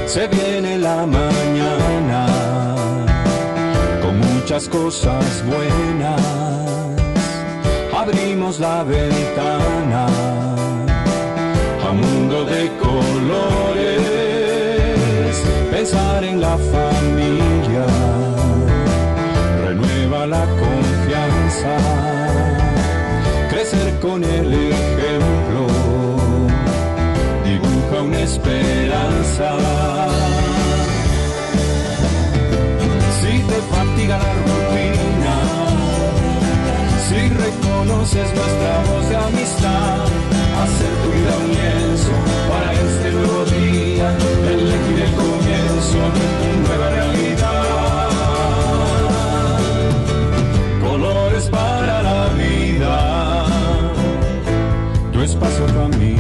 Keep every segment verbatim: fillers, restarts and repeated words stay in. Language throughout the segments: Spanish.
Se viene la mañana con muchas cosas buenas. Abrimos la ventana a un mundo de colores. Pensar en la familia renueva la confianza. Crecer con el ejemplo dibuja una esperanza. Si te fatiga la rutina, si reconoces nuestra voz de amistad, hacer tu vida un lienzo para este nuevo día, elegir el comienzo de tu nueva realidad. Colores para la vida, tu espacio familia.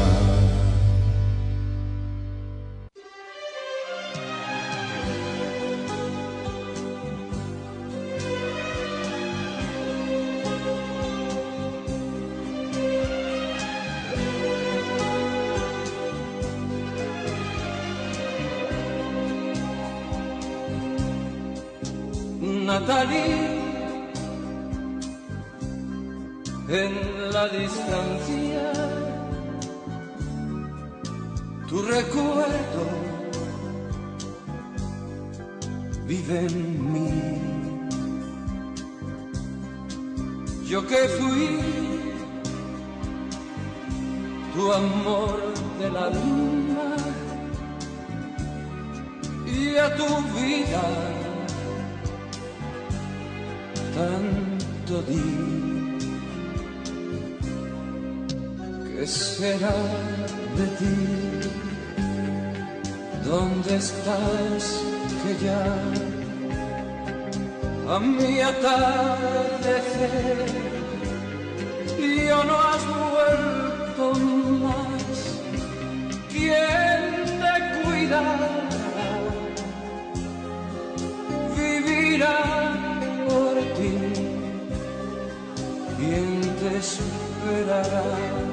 Natalie, en la distancia, tu recuerdo vive en mí. Yo que fui tu amor del alma y a tu vida tanto di. ¿Qué será de ti? ¿Dónde estás que ya a mi atardecer yo no has vuelto más? ¿Quién te cuidará? Vivirá por ti, ¿quién te esperará?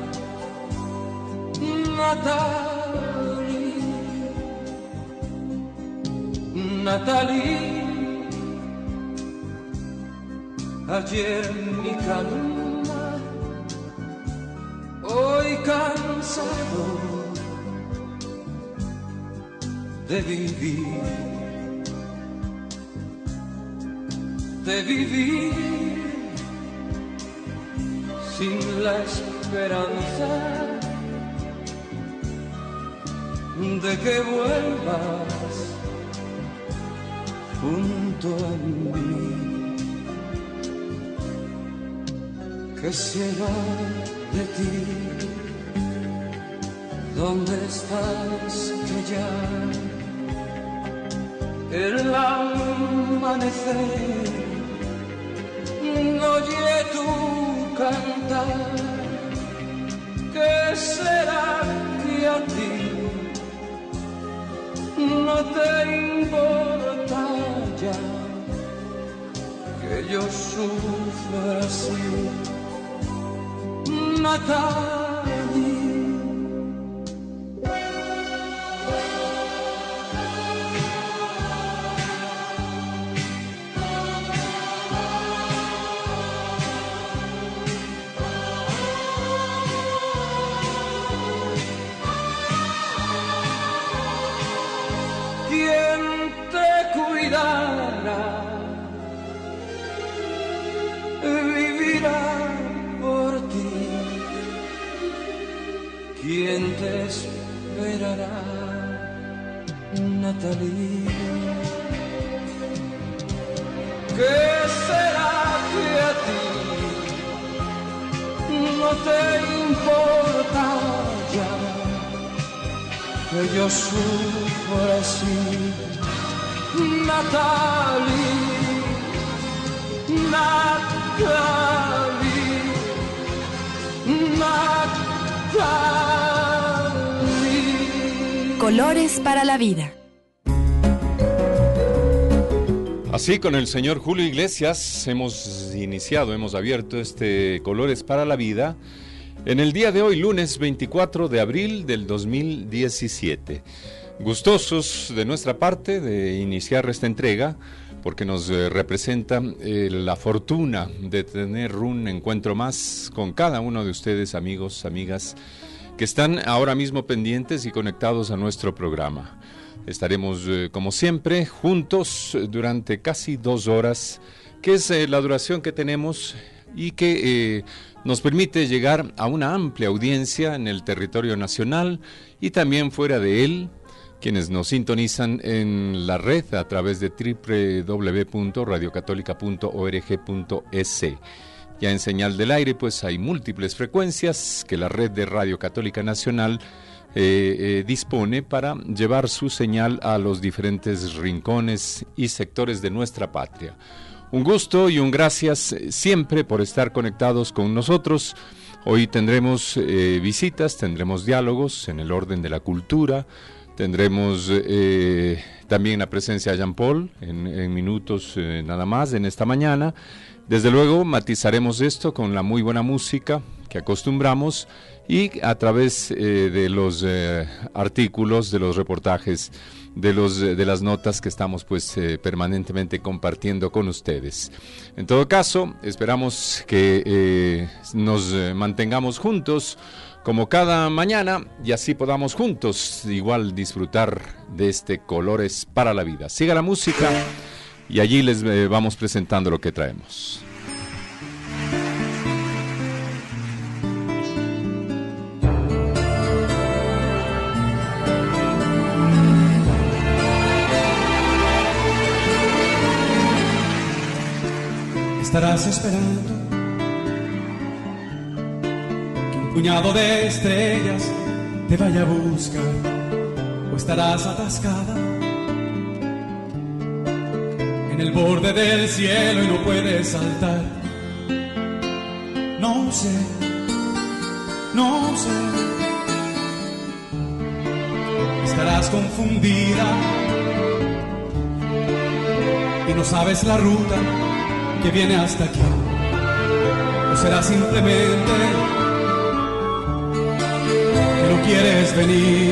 Natalie, Natalie, ayer mi calma, hoy cansado de vivir, de vivir sin la esperanza de que vuelvas junto a mí. ¿Qué será de ti? ¿Dónde estás que ya el amanecer no oye tu cantar? ¿Qué será que a ti no te importa ya que yo sufra así? Natalie, ¿quién te cuidará? Vivirá por ti, ¿quién te esperará? Natalie, ¿qué será que a ti no te importa ya que yo sufro así? Natalie, Natalie, Natalie. Colores para la vida. Así, con el señor Julio Iglesias hemos iniciado, hemos abierto este Colores para la Vida en el día de hoy, lunes veinticuatro de abril del dos mil diecisiete. Gustosos de nuestra parte de iniciar esta entrega, porque nos eh, representa eh, la fortuna de tener un encuentro más con cada uno de ustedes, amigos, amigas, que están ahora mismo pendientes y conectados a nuestro programa. Estaremos, eh, como siempre, juntos durante casi dos horas, que es eh, la duración que tenemos y que eh, nos permite llegar a una amplia audiencia en el territorio nacional y también fuera de él, quienes nos sintonizan en la red a través de doble u doble u doble u punto radio católica punto org punto es. Ya en señal del aire, pues hay múltiples frecuencias que la red de Radio Católica Nacional eh, eh, dispone para llevar su señal a los diferentes rincones y sectores de nuestra patria. Un gusto y un gracias siempre por estar conectados con nosotros. Hoy tendremos eh, visitas, tendremos diálogos en el orden de la cultura. Tendremos eh, también la presencia de Jean Paul en, en minutos eh, nada más en esta mañana. Desde luego matizaremos esto con la muy buena música que acostumbramos y a través eh, de los eh, artículos, de los reportajes, de, los, de las notas que estamos pues eh, permanentemente compartiendo con ustedes. En todo caso, esperamos que eh, nos eh, mantengamos juntos como cada mañana, y así podamos juntos igual disfrutar de este Colores para la Vida. Siga la música y allí les eh, vamos presentando lo que traemos. Estarás esperando un puñado de estrellas te vaya a buscar, o estarás atascada en el borde del cielo y no puedes saltar. No sé, no sé. Estarás confundida y no sabes la ruta que viene hasta aquí, o será simplemente no quieres venir.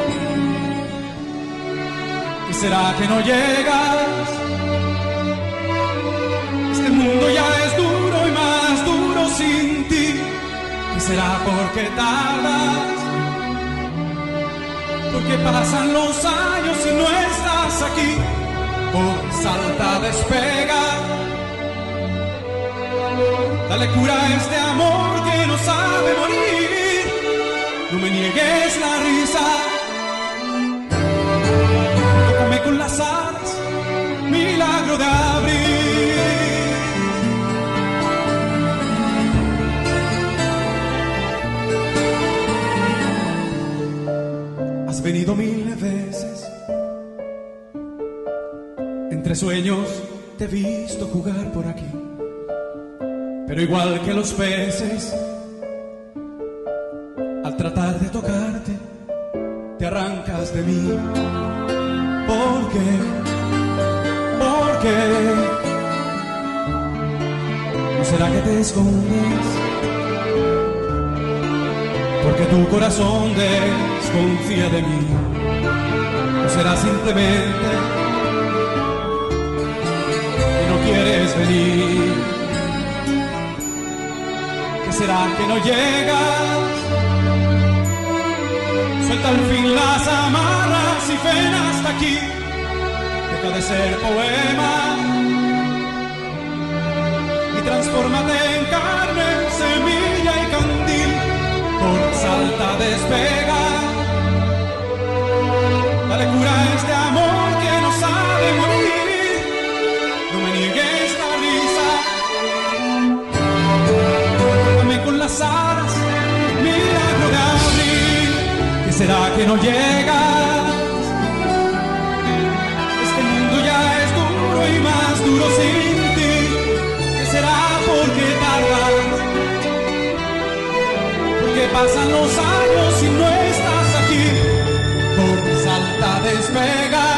¿Qué será que no llegas? Este mundo ya es duro y más duro sin ti. ¿Qué será porque tardas? Porque pasan los años y no estás aquí. Corre, salta, despega. Dale cura a este amor que no sabe morir. No me niegues la risa, tócame con las alas, milagro de abril. Has venido mil veces, entre sueños te he visto jugar por aquí, pero igual que los peces, al tratar de tocarte, te arrancas de mí. ¿Por qué? ¿Por qué? ¿No será que te escondes? Porque tu corazón desconfía de mí. ¿No será simplemente que no quieres venir? ¿Qué será que no llegas? Suelta al fin las amarras y ven hasta aquí. Deja de ser poema y transfórmate en carne, semilla y candil. Corre, salta, despega. Dale cura a este amor que no sabe morir. No me niegues la risa. Tócame con las alas, milagro de abril. ¿Qué será que no llegas? Este mundo ya es duro y más duro sin ti. ¿Qué será porque tardas? Porque pasan los años y no estás aquí. Corre, salta, despega.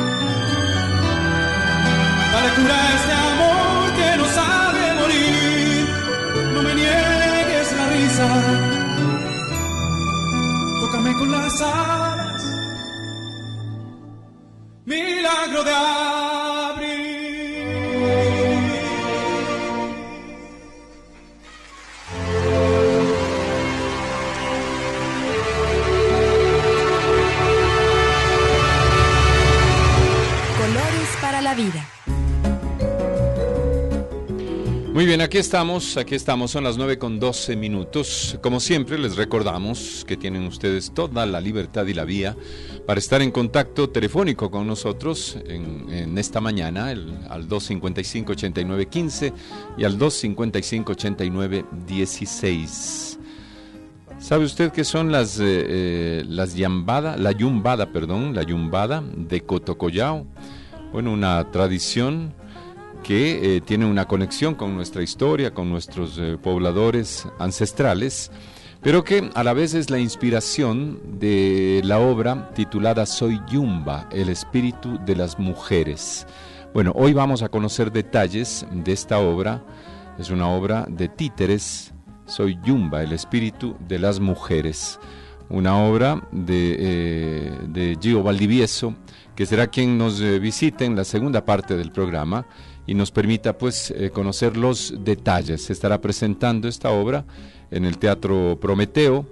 Dale cura a este amor que no sabe morir. No me niegues la risa. Tócame con las alas, milagro de abril. Colores para la vida. Muy bien, aquí estamos, aquí estamos, son las nueve con doce minutos. Como siempre, les recordamos que tienen ustedes toda la libertad y la vía para estar en contacto telefónico con nosotros en, en esta mañana, el, al dos cincuenta y cinco, ochenta y nueve quince y al dos cincuenta y cinco, ochenta y nueve dieciséis. ¿Sabe usted qué son las, eh, eh, las yambada, la yumbada, perdón, la yumbada de Cotocollao? Bueno, una tradición que eh, tiene una conexión con nuestra historia, con nuestros eh, pobladores ancestrales, pero que a la vez es la inspiración de la obra titulada Soy Yumba, el espíritu de las mujeres. Bueno, hoy vamos a conocer detalles de esta obra. Es una obra de títeres, Soy Yumba, el espíritu de las mujeres. Una obra de, eh, de Gio Valdivieso, que será quien nos eh, visite en la segunda parte del programa y nos permita pues eh, conocer los detalles. Se estará presentando esta obra en el Teatro Prometeo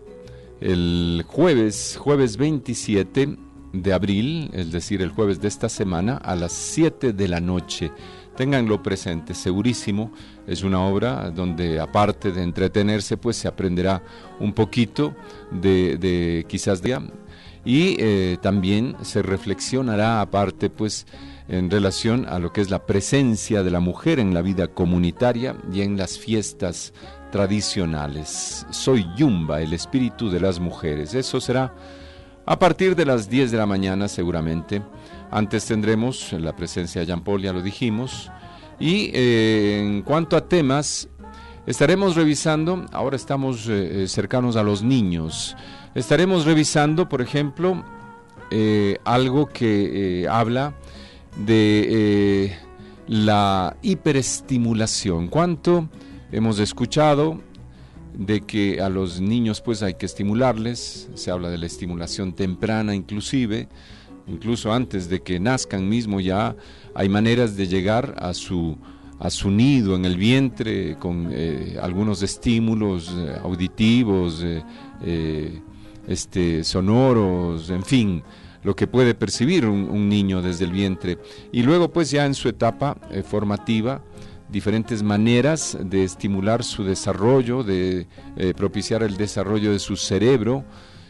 el jueves, jueves veintisiete de abril, es decir, el jueves de esta semana, a las siete de la noche. Ténganlo presente, segurísimo. Es una obra donde, aparte de entretenerse, pues se aprenderá un poquito de, de quizás de... Y eh, también se reflexionará, aparte, pues, en relación a lo que es la presencia de la mujer en la vida comunitaria y en las fiestas tradicionales. Soy Yumba, el espíritu de las mujeres. Eso será a partir de las diez de la mañana seguramente. Antes tendremos la presencia de Jean Paul, ya lo dijimos. Y eh, en cuanto a temas, estaremos revisando, ahora estamos eh, cercanos a los niños, estaremos revisando, por ejemplo, eh, algo que eh, habla de eh, la hiperestimulación. ¿Cuánto hemos escuchado de que a los niños pues hay que estimularles? Se habla de la estimulación temprana inclusive, incluso antes de que nazcan mismo ya hay maneras de llegar a su, a su nido en el vientre con eh, algunos estímulos eh, auditivos, eh, eh, este, sonoros, en fin, lo que puede percibir un, un niño desde el vientre. Y luego pues ya en su etapa eh, formativa, diferentes maneras de estimular su desarrollo, de eh, propiciar el desarrollo de su cerebro,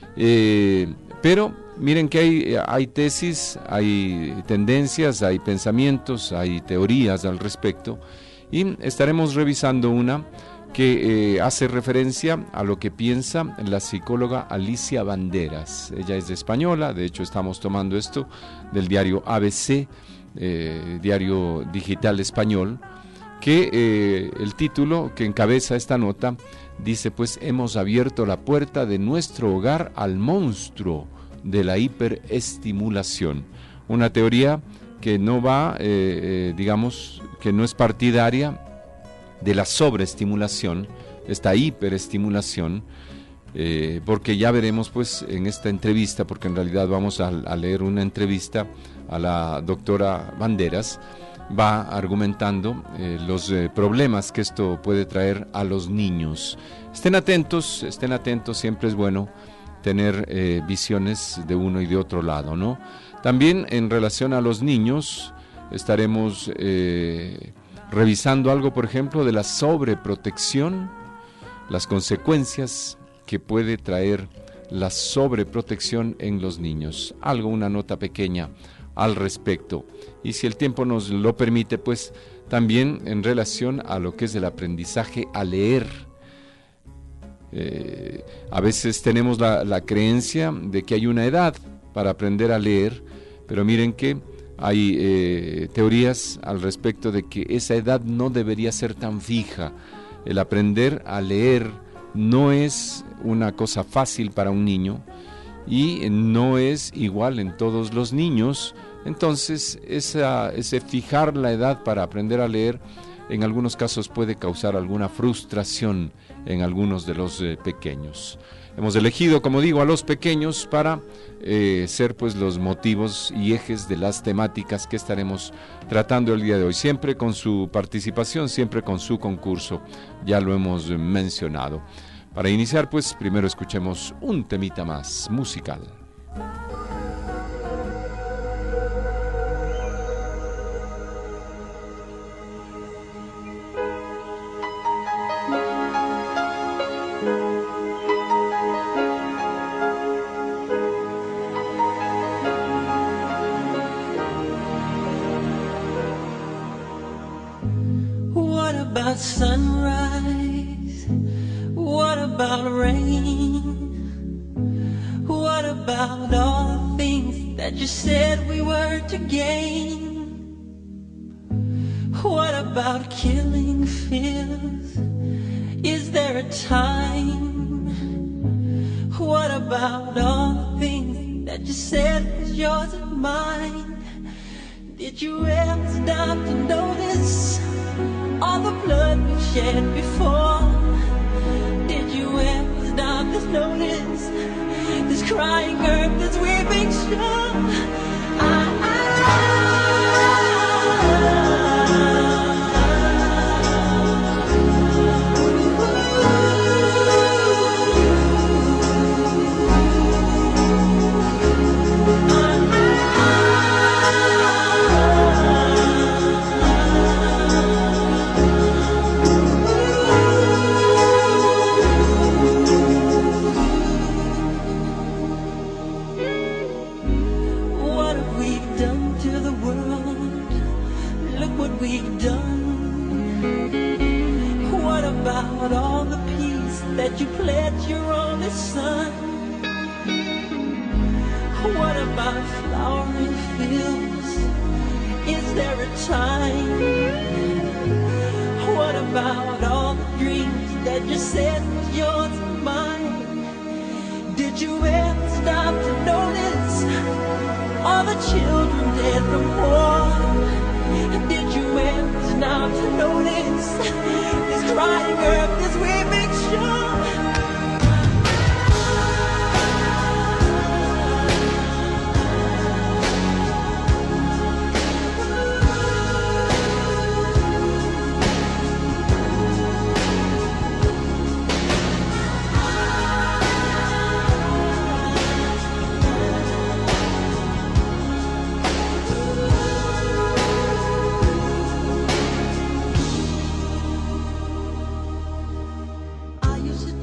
eh, pero miren que hay, hay tesis, hay tendencias, hay pensamientos, hay teorías al respecto, y estaremos revisando una que eh, hace referencia a lo que piensa la psicóloga Alicia Banderas. Ella es española, de hecho estamos tomando esto del diario A B C, eh, diario digital español, que eh, el título que encabeza esta nota dice pues: hemos abierto la puerta de nuestro hogar al monstruo de la hiperestimulación. Una teoría que no va, eh, eh, digamos, que no es partidaria de la sobreestimulación, esta hiperestimulación, eh, porque ya veremos pues en esta entrevista, porque en realidad vamos a, a leer una entrevista a la doctora Banderas, va argumentando eh, los eh, problemas que esto puede traer a los niños. Estén atentos, estén atentos, siempre es bueno tener eh, visiones de uno y de otro lado, ¿no? También en relación a los niños estaremos eh, revisando algo, por ejemplo, de la sobreprotección, las consecuencias que puede traer la sobreprotección en los niños. Algo, una nota pequeña al respecto. Y si el tiempo nos lo permite, pues también en relación a lo que es el aprendizaje a leer. Eh, a veces tenemos la, la creencia de que hay una edad para aprender a leer, pero miren que hay eh, teorías al respecto de que esa edad no debería ser tan fija. El aprender a leer no es una cosa fácil para un niño y no es igual en todos los niños. Entonces esa, ese fijar la edad para aprender a leer en algunos casos puede causar alguna frustración en algunos de los eh, pequeños. Hemos elegido, como digo, a los pequeños para eh, ser pues los motivos y ejes de las temáticas que estaremos tratando el día de hoy, siempre con su participación, siempre con su concurso, ya lo hemos mencionado. Para iniciar, pues primero escuchemos un temita más musical. Sunrise, what about rain? What about all the things that you said we were to gain? What about killing fears? Is there a time? What about all the things that you said was yours and mine? Did you ever stop to notice all the blood we shed before? Did you ever stop to notice this crying earth, this weeping shore? I, that you pledged your only son? What about flowering fields? Is there a time? What about all the dreams that you said was yours and mine? Did you ever stop to notice all the children dead from war? Did you ever stop to notice this crying earth, this weeping shore? I used to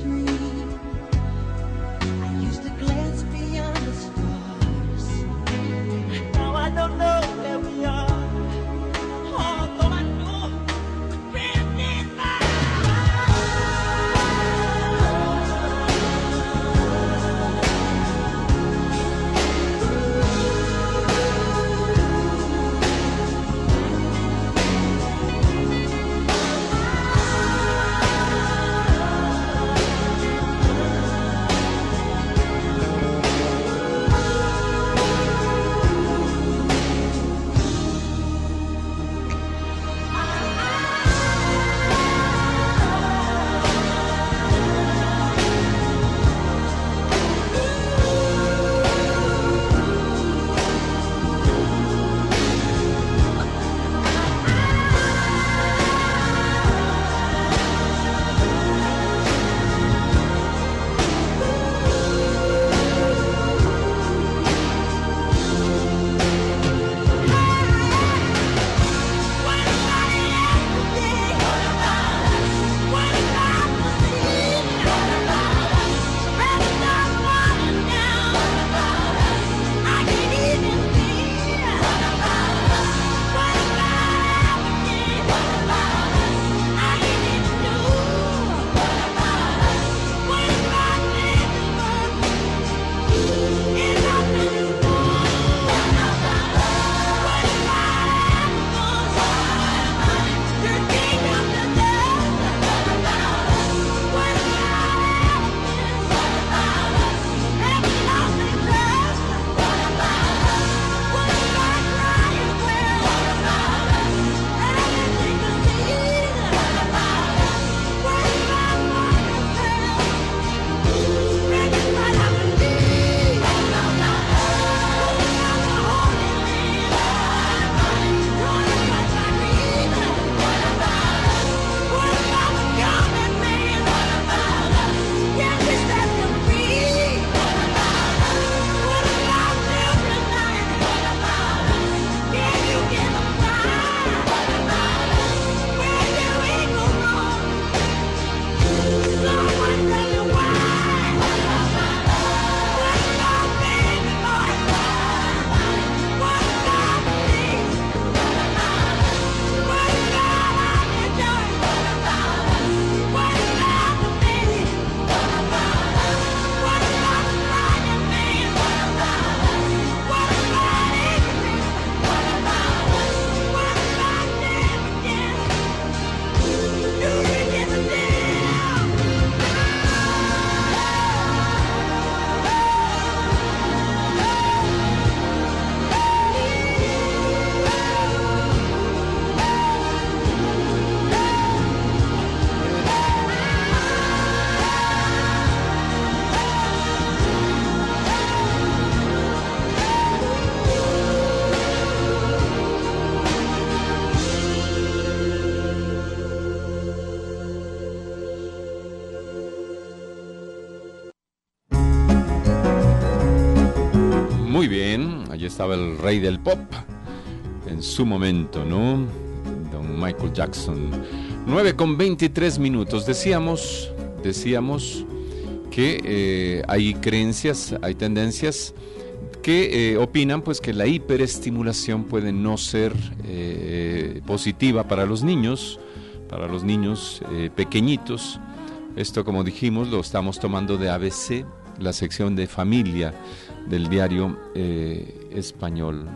bien, allí estaba el rey del pop en su momento, ¿no? Don Michael Jackson. nueve con veintitrés minutos. Decíamos, decíamos que eh, hay creencias, hay tendencias que eh, opinan pues que la hiperestimulación puede no ser eh, positiva para los niños, para los niños eh, pequeñitos. Esto, como dijimos, lo estamos tomando de A B C, la sección de familia del diario eh, español.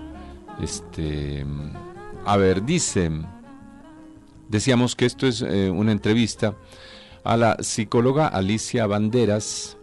Este, a ver, dice, decíamos que esto es eh, una entrevista a la psicóloga Alicia Banderas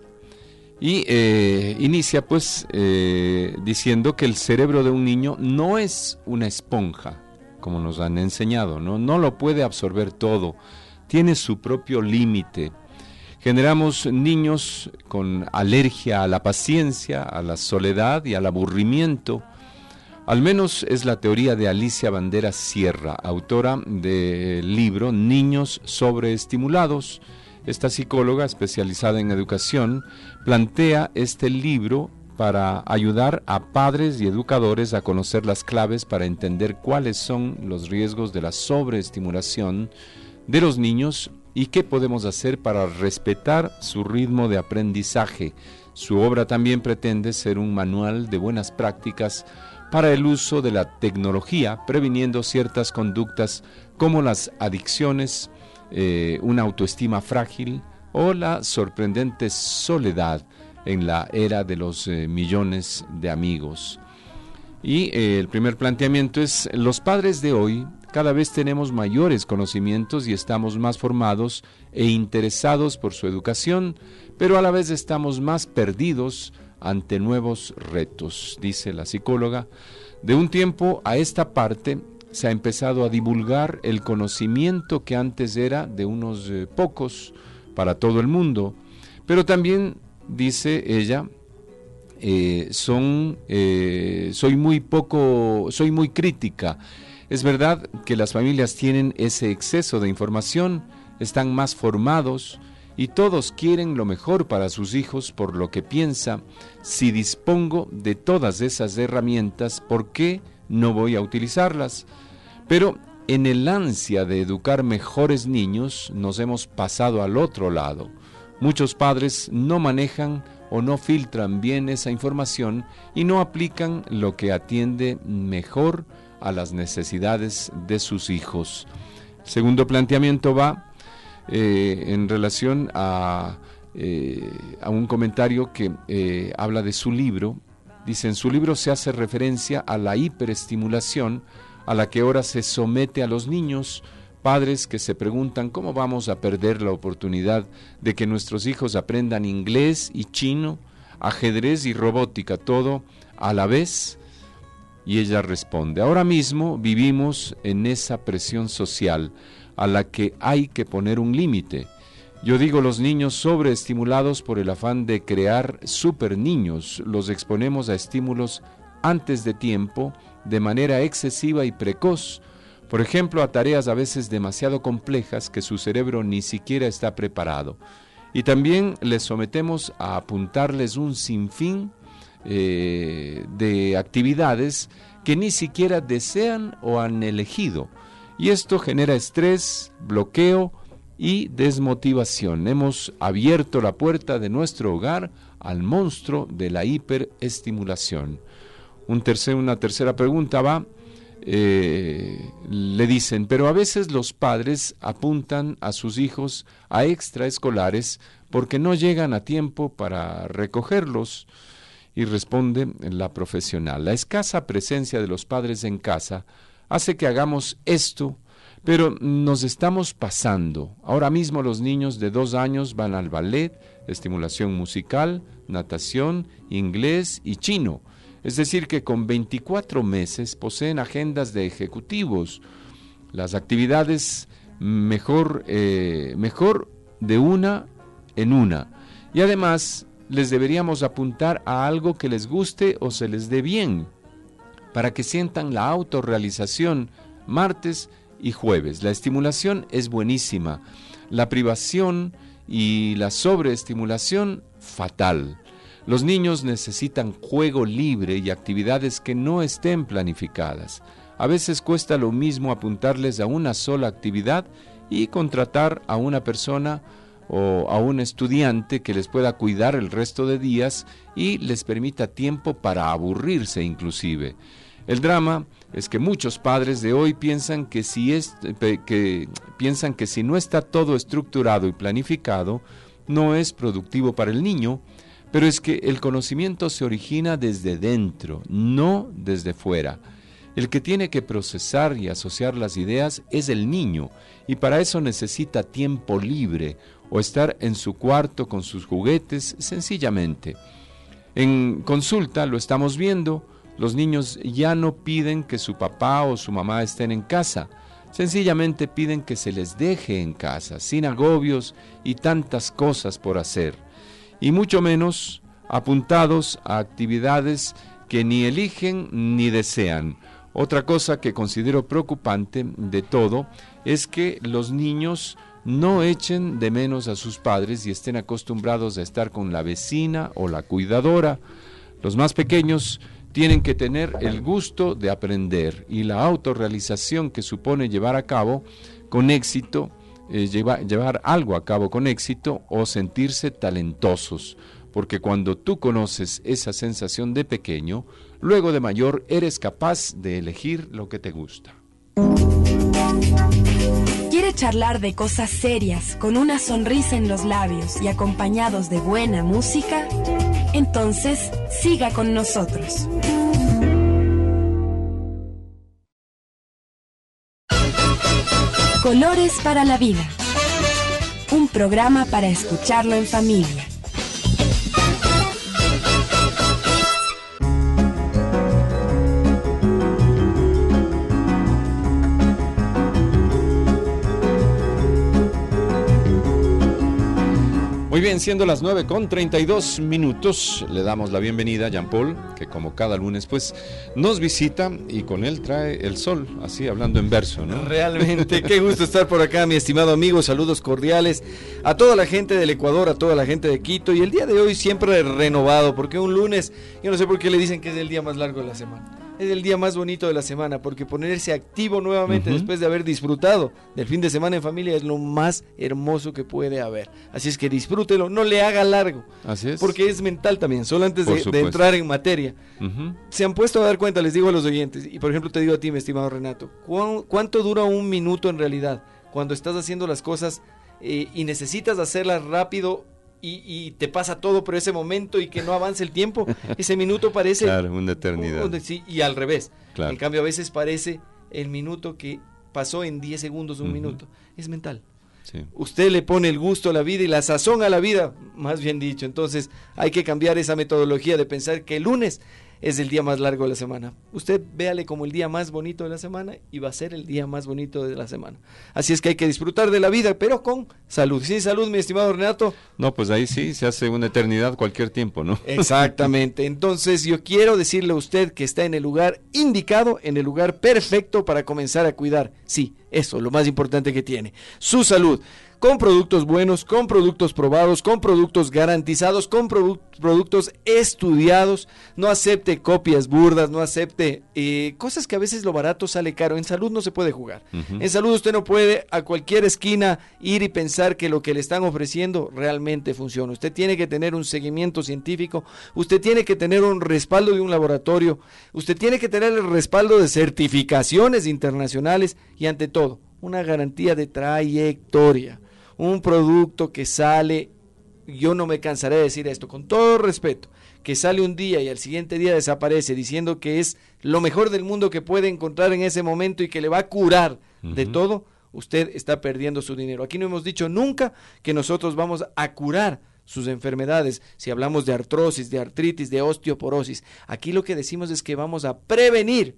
y eh, inicia pues eh, diciendo que el cerebro de un niño no es una esponja, como nos han enseñado, ¿no? No lo puede absorber todo, tiene su propio límite. Generamos niños con alergia a la paciencia, a la soledad y al aburrimiento. Al menos es la teoría de Alicia Banderas Sierra, autora del libro Niños sobreestimulados. Esta psicóloga especializada en educación plantea este libro para ayudar a padres y educadores a conocer las claves para entender cuáles son los riesgos de la sobreestimulación de los niños y qué podemos hacer para respetar su ritmo de aprendizaje. Su obra también pretende ser un manual de buenas prácticas para el uso de la tecnología, previniendo ciertas conductas como las adicciones, eh, una autoestima frágil o la sorprendente soledad en la era de los eh, millones de amigos. Y eh, el primer planteamiento es: los padres de hoy cada vez tenemos mayores conocimientos y estamos más formados e interesados por su educación, pero a la vez estamos más perdidos ante nuevos retos, dice la psicóloga. De un tiempo a esta parte se ha empezado a divulgar el conocimiento que antes era de unos eh, pocos para todo el mundo, pero también, dice ella, eh, son, eh, soy muy poco, soy muy crítica. Es verdad que las familias tienen ese exceso de información, están más formados y todos quieren lo mejor para sus hijos, por lo que piensa: si dispongo de todas esas herramientas, ¿por qué no voy a utilizarlas? Pero en el ansia de educar mejores niños nos hemos pasado al otro lado. Muchos padres no manejan o no filtran bien esa información y no aplican lo que atiende mejor a las necesidades de sus hijos. El segundo planteamiento va eh, en relación a, eh, a un comentario que eh, habla de su libro. Dice: en su libro se hace referencia a la hiperestimulación a la que ahora se somete a los niños, padres que se preguntan cómo vamos a perder la oportunidad de que nuestros hijos aprendan inglés y chino, ajedrez y robótica, todo a la vez. Y ella responde: ahora mismo vivimos en esa presión social a la que hay que poner un límite. Yo digo, los niños sobreestimulados por el afán de crear super niños, los exponemos a estímulos antes de tiempo, de manera excesiva y precoz, por ejemplo, a tareas a veces demasiado complejas que su cerebro ni siquiera está preparado. Y también les sometemos a apuntarles un sinfín eh, de actividades que ni siquiera desean o han elegido. Y esto genera estrés, bloqueo y desmotivación. Hemos abierto la puerta de nuestro hogar al monstruo de la hiperestimulación. Un tercer, una tercera pregunta va, eh, le dicen: pero a veces los padres apuntan a sus hijos a extraescolares porque no llegan a tiempo para recogerlos. Y responde la profesional: la escasa presencia de los padres en casa hace que hagamos esto, pero nos estamos pasando. Ahora mismo los niños de dos años van al ballet, estimulación musical, natación, inglés y chino. Es decir, que con veinticuatro meses poseen agendas de ejecutivos. Las actividades mejor, eh, mejor de una en una. Y además les deberíamos apuntar a algo que les guste o se les dé bien, para que sientan la autorrealización martes y jueves. La estimulación es buenísima, la privación y la sobreestimulación fatal. Los niños necesitan juego libre y actividades que no estén planificadas. A veces cuesta lo mismo apuntarles a una sola actividad y contratar a una persona o a un estudiante que les pueda cuidar el resto de días y les permita tiempo para aburrirse inclusive. El drama es que muchos padres de hoy piensan que si es, que, piensan que si no está todo estructurado y planificado, no es productivo para el niño, pero es que el conocimiento se origina desde dentro, no desde fuera. El que tiene que procesar y asociar las ideas es el niño, y para eso necesita tiempo libre o estar en su cuarto con sus juguetes sencillamente. En consulta lo estamos viendo, los niños ya no piden que su papá o su mamá estén en casa, sencillamente piden que se les deje en casa, sin agobios y tantas cosas por hacer, y mucho menos apuntados a actividades que ni eligen ni desean. Otra cosa que considero preocupante de todo es que los niños no echen de menos a sus padres y estén acostumbrados a estar con la vecina o la cuidadora. Los más pequeños tienen que tener el gusto de aprender y la autorrealización que supone llevar a cabo con éxito, eh, lleva, llevar algo a cabo con éxito o sentirse talentosos, porque cuando tú conoces esa sensación de pequeño, luego de mayor eres capaz de elegir lo que te gusta. ¿Quiere charlar de cosas serias con una sonrisa en los labios y acompañados de buena música? Entonces, siga con nosotros. Colores para la vida. Un programa para escucharlo en familia. Muy bien, siendo las nueve con treinta y dos minutos, le damos la bienvenida a Jean-Paul, que como cada lunes pues nos visita y con él trae el sol, así hablando en verso, ¿no? Realmente, qué gusto estar por acá, mi estimado amigo, saludos cordiales a toda la gente del Ecuador, a toda la gente de Quito, y el día de hoy siempre renovado, porque un lunes, yo no sé por qué le dicen que es el día más largo de la semana. Es el día más bonito de la semana, porque ponerse activo nuevamente uh-huh. después de haber disfrutado del fin de semana en familia es lo más hermoso que puede haber. Así es que disfrútelo, no le haga largo. Así es. Porque es mental también, solo antes de, de entrar en materia. Uh-huh. Se han puesto a dar cuenta, les digo a los oyentes, y por ejemplo te digo a ti, mi estimado Renato, ¿cu- ¿cuánto dura un minuto en realidad? Cuando estás haciendo las cosas eh, y necesitas hacerlas rápido, Y, y te pasa todo por ese momento y que no avance el tiempo, ese minuto parece... Claro, una eternidad. Un, sí, y al revés. Claro. En cambio, a veces parece el minuto que pasó en diez segundos, un uh-huh. minuto. Es mental. Sí. Usted le pone el gusto a la vida y la sazón a la vida, más bien dicho. Entonces, hay que cambiar esa metodología de pensar que el lunes es el día más largo de la semana. Usted véale como el día más bonito de la semana y va a ser el día más bonito de la semana. Así es que hay que disfrutar de la vida, pero con salud. ¿Sí, salud, mi estimado Renato? No, pues ahí sí, se hace una eternidad cualquier tiempo, ¿no? Exactamente. Entonces yo quiero decirle a usted que está en el lugar indicado, en el lugar perfecto para comenzar a cuidar. Sí, eso, lo más importante que tiene. Su salud. Con productos buenos, con productos probados, con productos garantizados, con produ- productos estudiados. No acepte copias burdas, no acepte eh, cosas que a veces lo barato sale caro. En salud no se puede jugar. Uh-huh. En salud usted no puede a cualquier esquina ir y pensar que lo que le están ofreciendo realmente funciona. Usted tiene que tener un seguimiento científico, usted tiene que tener un respaldo de un laboratorio, usted tiene que tener el respaldo de certificaciones internacionales y ante todo, una garantía de trayectoria. Un producto que sale, yo no me cansaré de decir esto, con todo respeto, que sale un día y al siguiente día desaparece diciendo que es lo mejor del mundo que puede encontrar en ese momento y que le va a curar uh-huh. de todo, usted está perdiendo su dinero. Aquí no hemos dicho nunca que nosotros vamos a curar sus enfermedades, si hablamos de artrosis, de artritis, de osteoporosis. Aquí lo que decimos es que vamos a prevenir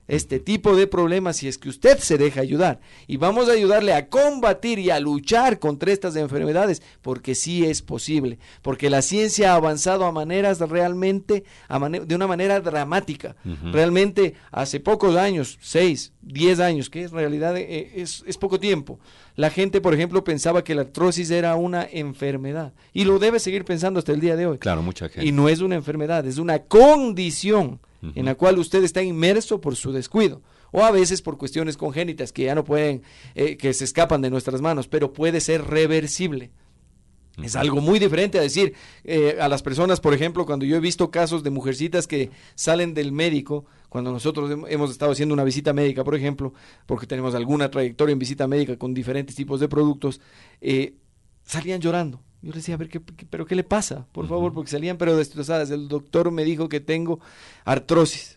este tipo de problemas si es que usted se deja ayudar. Y vamos a ayudarle a combatir y a luchar contra estas enfermedades, porque sí es posible, porque la ciencia ha avanzado a maneras realmente, a man- de una manera dramática. Uh-huh. Realmente hace pocos años, seis, diez años, que en realidad eh, es, es poco tiempo, la gente, por ejemplo, pensaba que la artrosis era una enfermedad, y lo debe seguir pensando hasta el día de hoy. Claro, mucha gente. Y no es una enfermedad, es una condición uh-huh. en la cual usted está inmerso por su descuido, o a veces por cuestiones congénitas que ya no pueden, eh, que se escapan de nuestras manos, pero puede ser reversible. Uh-huh. Es algo muy diferente a decir eh, a las personas, por ejemplo, cuando yo he visto casos de mujercitas que salen del médico, cuando nosotros hemos estado haciendo una visita médica, por ejemplo, porque tenemos alguna trayectoria en visita médica con diferentes tipos de productos, eh, salían llorando. Yo les decía, a ver, ¿qué, qué, ¿pero qué le pasa? Por uh-huh. favor, porque salían pero destrozadas. El doctor me dijo que tengo artrosis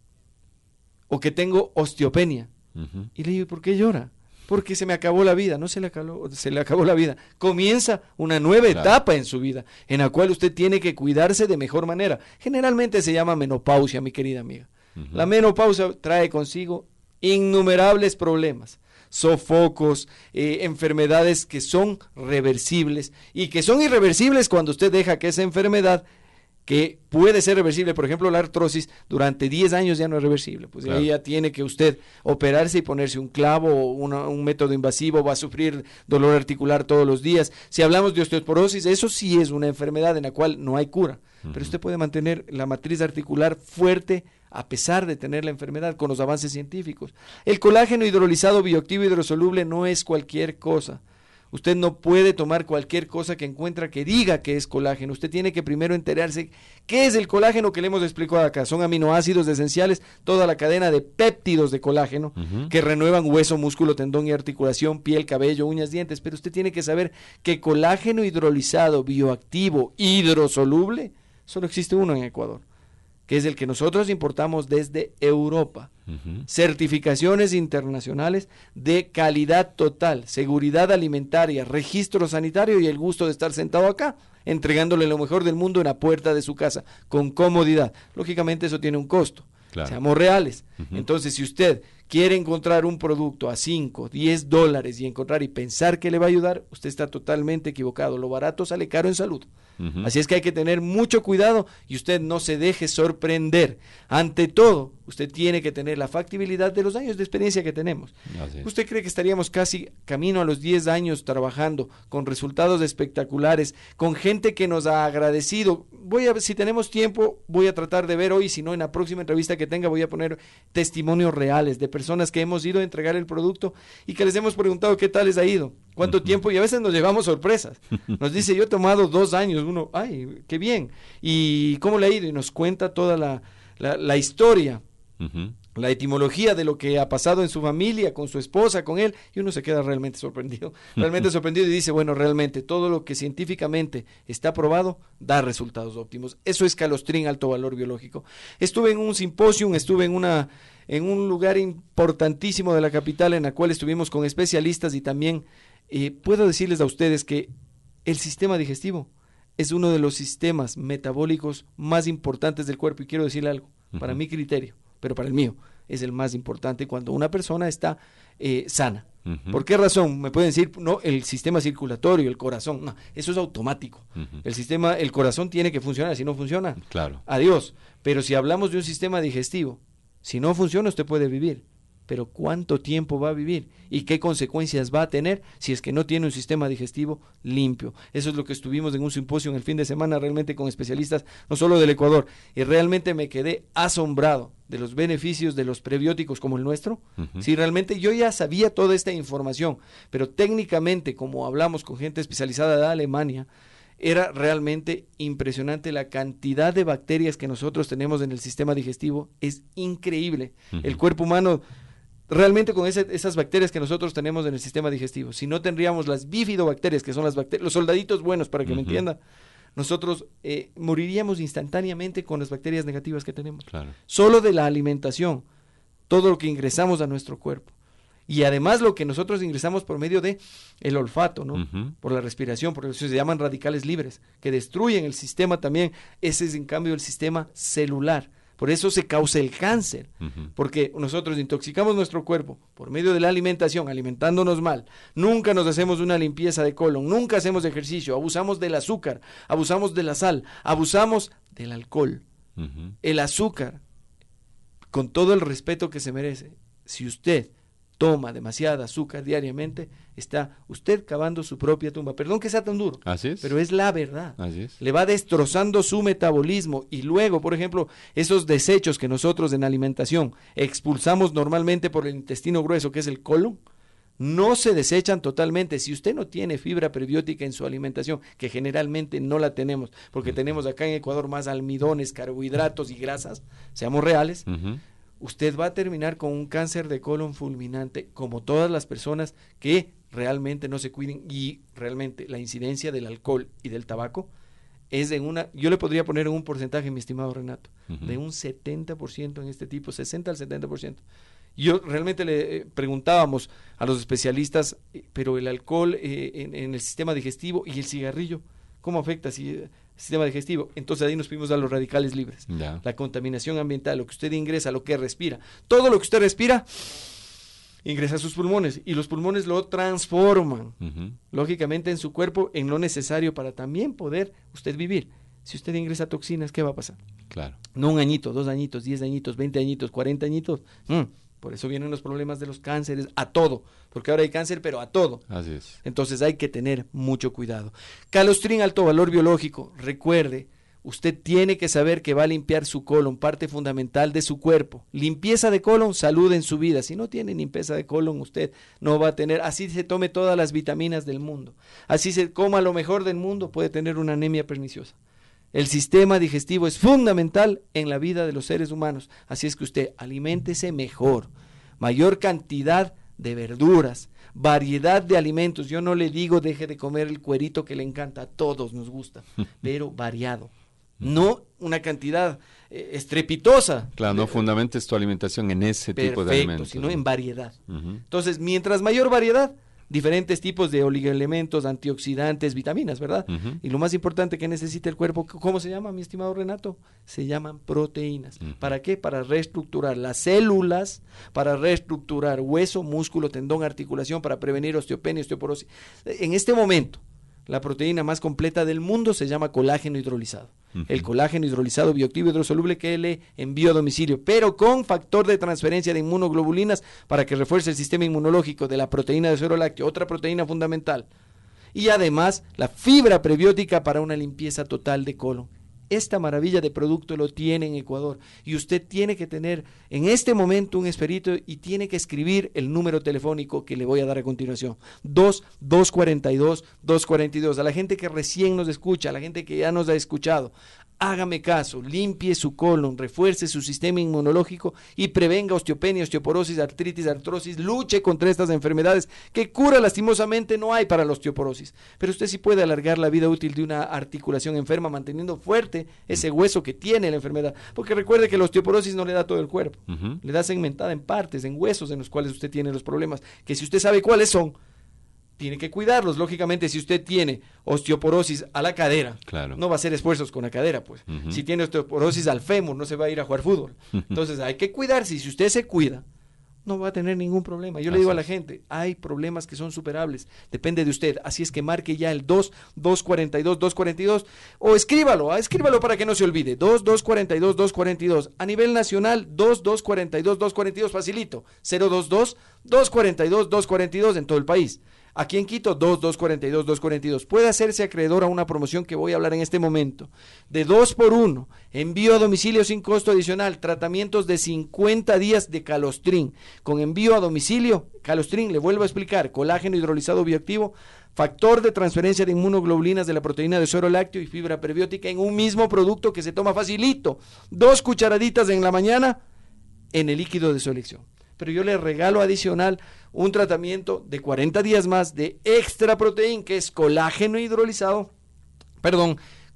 o que tengo osteopenia. Uh-huh. Y le digo, ¿por qué llora? Porque se me acabó la vida. No se le acabó, se le acabó la vida. Comienza una nueva claro. etapa en su vida, en la cual usted tiene que cuidarse de mejor manera. Generalmente se llama menopausia, mi querida amiga. Uh-huh. La menopausia trae consigo innumerables problemas. Sofocos, eh, enfermedades que son reversibles y que son irreversibles cuando usted deja que esa enfermedad, que puede ser reversible, por ejemplo la artrosis, durante diez años ya no es reversible, pues claro. ahí ya tiene que usted operarse y ponerse un clavo o una, un método invasivo, va a sufrir dolor articular todos los días. Si hablamos de osteoporosis, eso sí es una enfermedad en la cual no hay cura, uh-huh. pero usted puede mantener la matriz articular fuerte a pesar de tener la enfermedad con los avances científicos. El colágeno hidrolizado bioactivo hidrosoluble no es cualquier cosa. Usted no puede tomar cualquier cosa que encuentra que diga que es colágeno. Usted tiene que primero enterarse qué es el colágeno que le hemos explicado acá. Son aminoácidos esenciales, toda la cadena de péptidos de colágeno uh-huh. que renuevan hueso, músculo, tendón y articulación, piel, cabello, uñas, dientes. Pero usted tiene que saber que colágeno hidrolizado bioactivo hidrosoluble solo existe uno en Ecuador, que es el que nosotros importamos desde Europa. Uh-huh. Certificaciones internacionales de calidad total, seguridad alimentaria, registro sanitario y el gusto de estar sentado acá, entregándole lo mejor del mundo en la puerta de su casa, con comodidad. Lógicamente eso tiene un costo. Claro. Seamos reales. Uh-huh. Entonces, si usted quiere encontrar un producto a cinco, diez dólares y encontrar y pensar que le va a ayudar, usted está totalmente equivocado. Lo barato sale caro en salud. Uh-huh. Así es que hay que tener mucho cuidado y usted no se deje sorprender. Ante todo, usted tiene que tener la factibilidad de los años de experiencia que tenemos. ¿Usted cree que estaríamos casi camino a los diez años trabajando con resultados espectaculares, con gente que nos ha agradecido? Voy a, si tenemos tiempo, voy a tratar de ver hoy, si no en la próxima entrevista que tenga, voy a poner testimonios reales de personas que hemos ido a entregar el producto y que les hemos preguntado qué tal les ha ido, cuánto uh-huh. tiempo, y a veces nos llevamos sorpresas. Nos dice, yo he tomado dos años, uno, ay, qué bien, y cómo le ha ido, y nos cuenta toda la, la, la historia. Uh-huh. La etimología de lo que ha pasado en su familia, con su esposa, con él, y uno se queda realmente sorprendido, realmente sorprendido y dice, bueno, realmente todo lo que científicamente está probado da resultados óptimos. Eso es Calostrin alto valor biológico. Estuve en un simposio, estuve en una en un lugar importantísimo de la capital en la cual estuvimos con especialistas y también eh, puedo decirles a ustedes que el sistema digestivo es uno de los sistemas metabólicos más importantes del cuerpo, y quiero decirle algo, uh-huh. para mi criterio, pero para el mío, es el más importante cuando una persona está eh, sana. Uh-huh. ¿Por qué razón? Me pueden decir, no, el sistema circulatorio, el corazón, no, eso es automático. Uh-huh. El sistema, el corazón tiene que funcionar, si no funciona, claro. adiós. Pero si hablamos de un sistema digestivo, si no funciona usted puede vivir, pero ¿cuánto tiempo va a vivir? ¿Y qué consecuencias va a tener si es que no tiene un sistema digestivo limpio? Eso es lo que estuvimos en un simposio en el fin de semana, realmente con especialistas, no solo del Ecuador, y realmente me quedé asombrado de los beneficios de los prebióticos como el nuestro. Uh-huh. Si realmente yo ya sabía toda esta información, pero técnicamente, como hablamos con gente especializada de Alemania, era realmente impresionante la cantidad de bacterias que nosotros tenemos en el sistema digestivo, es increíble. Uh-huh. El cuerpo humano realmente con ese, esas bacterias que nosotros tenemos en el sistema digestivo, si no tendríamos las bifidobacterias, que son las bacterias, los soldaditos buenos, para que uh-huh. me entienda, nosotros eh, moriríamos instantáneamente con las bacterias negativas que tenemos. Claro. Solo de la alimentación, todo lo que ingresamos a nuestro cuerpo. Y además lo que nosotros ingresamos por medio de el olfato, ¿no? Uh-huh. Por la respiración, porque se llaman radicales libres, que destruyen el sistema también. Ese es en cambio el sistema celular, Por eso se causa el cáncer, uh-huh. porque nosotros intoxicamos nuestro cuerpo por medio de la alimentación, alimentándonos mal, nunca nos hacemos una limpieza de colon, nunca hacemos ejercicio, abusamos del azúcar, abusamos de la sal, abusamos del alcohol. Uh-huh. El azúcar, con todo el respeto que se merece, si usted toma demasiada azúcar diariamente, está usted cavando su propia tumba. Perdón que sea tan duro, Así es. pero es la verdad. Así es. Le va destrozando su metabolismo y luego, por ejemplo, esos desechos que nosotros en alimentación expulsamos normalmente por el intestino grueso, que es el colon, no se desechan totalmente. Si usted no tiene fibra prebiótica en su alimentación, que generalmente no la tenemos, porque uh-huh. tenemos acá en Ecuador más almidones, carbohidratos y grasas, seamos reales, uh-huh. usted va a terminar con un cáncer de colon fulminante, como todas las personas que realmente no se cuiden, y realmente la incidencia del alcohol y del tabaco es de una, yo le podría poner un porcentaje, mi estimado Renato, uh-huh. de un setenta por ciento en este tipo, sesenta al setenta por ciento. Yo realmente le eh, preguntábamos a los especialistas, eh, pero el alcohol eh, en, en el sistema digestivo y el cigarrillo, ¿cómo afecta si, el sistema digestivo? Entonces ahí nos fuimos a los radicales libres. Yeah. La contaminación ambiental, lo que usted ingresa, lo que respira. Todo lo que usted respira ingresa a sus pulmones y los pulmones lo transforman, uh-huh. lógicamente, en su cuerpo en lo necesario para también poder usted vivir. Si usted ingresa toxinas, ¿qué va a pasar? Claro. No un añito, dos añitos, diez añitos, veinte añitos, cuarenta añitos. Mm. Por eso vienen los problemas de los cánceres, a todo, porque ahora hay cáncer, pero a todo. Así es. Entonces hay que tener mucho cuidado. Calostrin, alto valor biológico. Recuerde, usted tiene que saber que va a limpiar su colon, parte fundamental de su cuerpo. Limpieza de colon, salud en su vida. Si no tiene limpieza de colon, usted no va a tener, así se tome todas las vitaminas del mundo, así se coma lo mejor del mundo, puede tener una anemia perniciosa. El sistema digestivo es fundamental en la vida de los seres humanos, así es que usted aliméntese mejor, mayor cantidad de verduras, variedad de alimentos. Yo no le digo deje de comer el cuerito que le encanta, a todos nos gusta, pero variado, no una cantidad eh, estrepitosa. Claro, no fundamentes tu alimentación en ese Perfecto, tipo de alimentos, sino en variedad. Uh-huh. Entonces, mientras mayor variedad, diferentes tipos de oligoelementos, antioxidantes, vitaminas, ¿verdad? Uh-huh. Y lo más importante que necesita el cuerpo, ¿cómo se llama, mi estimado Renato? Se llaman proteínas. Uh-huh. ¿Para qué? Para reestructurar las células, para reestructurar hueso, músculo, tendón, articulación, para prevenir osteopenia, osteoporosis. En este momento, la proteína más completa del mundo se llama colágeno hidrolizado. Uh-huh. El colágeno hidrolizado bioactivo hidrosoluble que le envío a domicilio, pero con factor de transferencia de inmunoglobulinas para que refuerce el sistema inmunológico de la proteína de suero lácteo, otra proteína fundamental. Y además la fibra prebiótica para una limpieza total de colon. Esta maravilla de producto lo tiene en Ecuador y usted tiene que tener en este momento un esperito y tiene que escribir el número telefónico que le voy a dar a continuación, dos dos cuarenta y dos, dos cuarenta y dos. A la gente que recién nos escucha, a la gente que ya nos ha escuchado, hágame caso, limpie su colon, refuerce su sistema inmunológico y prevenga osteopenia, osteoporosis, artritis, artrosis, luche contra estas enfermedades que cura lastimosamente no hay para la osteoporosis, pero usted sí puede alargar la vida útil de una articulación enferma manteniendo fuerte ese hueso que tiene la enfermedad, porque recuerde que la osteoporosis no le da todo el cuerpo, uh-huh. le da segmentada en partes, en huesos en los cuales usted tiene los problemas, que si usted sabe cuáles son, tiene que cuidarlos. Lógicamente, si usted tiene osteoporosis a la cadera, claro. no va a hacer esfuerzos con la cadera, pues. Uh-huh. Si tiene osteoporosis al fémur, no se va a ir a jugar fútbol. Uh-huh. Entonces, hay que cuidarse. Y si usted se cuida, no va a tener ningún problema. Yo Así le digo a la gente, hay problemas que son superables. Depende de usted. Así es que marque ya el dos dos cuarenta y dos, dos cuarenta y dos o escríbalo, escríbalo para que no se olvide. dos dos cuarenta y dos, dos cuarenta y dos. A nivel nacional, dos dos cuarenta y dos, dos cuarenta y dos, facilito. cero dos dos, dos cuarenta y dos, dos cuarenta y dos en todo el país. Aquí en Quito, dos dos cuarenta y dos, dos cuarenta y dos. Puede hacerse acreedor a una promoción que voy a hablar en este momento. De dos por uno, envío a domicilio sin costo adicional, tratamientos de cincuenta días de Calostrin. Con envío a domicilio, Calostrin, le vuelvo a explicar, colágeno hidrolizado bioactivo, factor de transferencia de inmunoglobulinas de la proteína de suero lácteo y fibra prebiótica en un mismo producto que se toma facilito. Dos cucharaditas en la mañana en el líquido de su elección. Pero yo le regalo adicional un tratamiento de cuarenta días más de extra proteína, que es colágeno hidrolizado, perdón,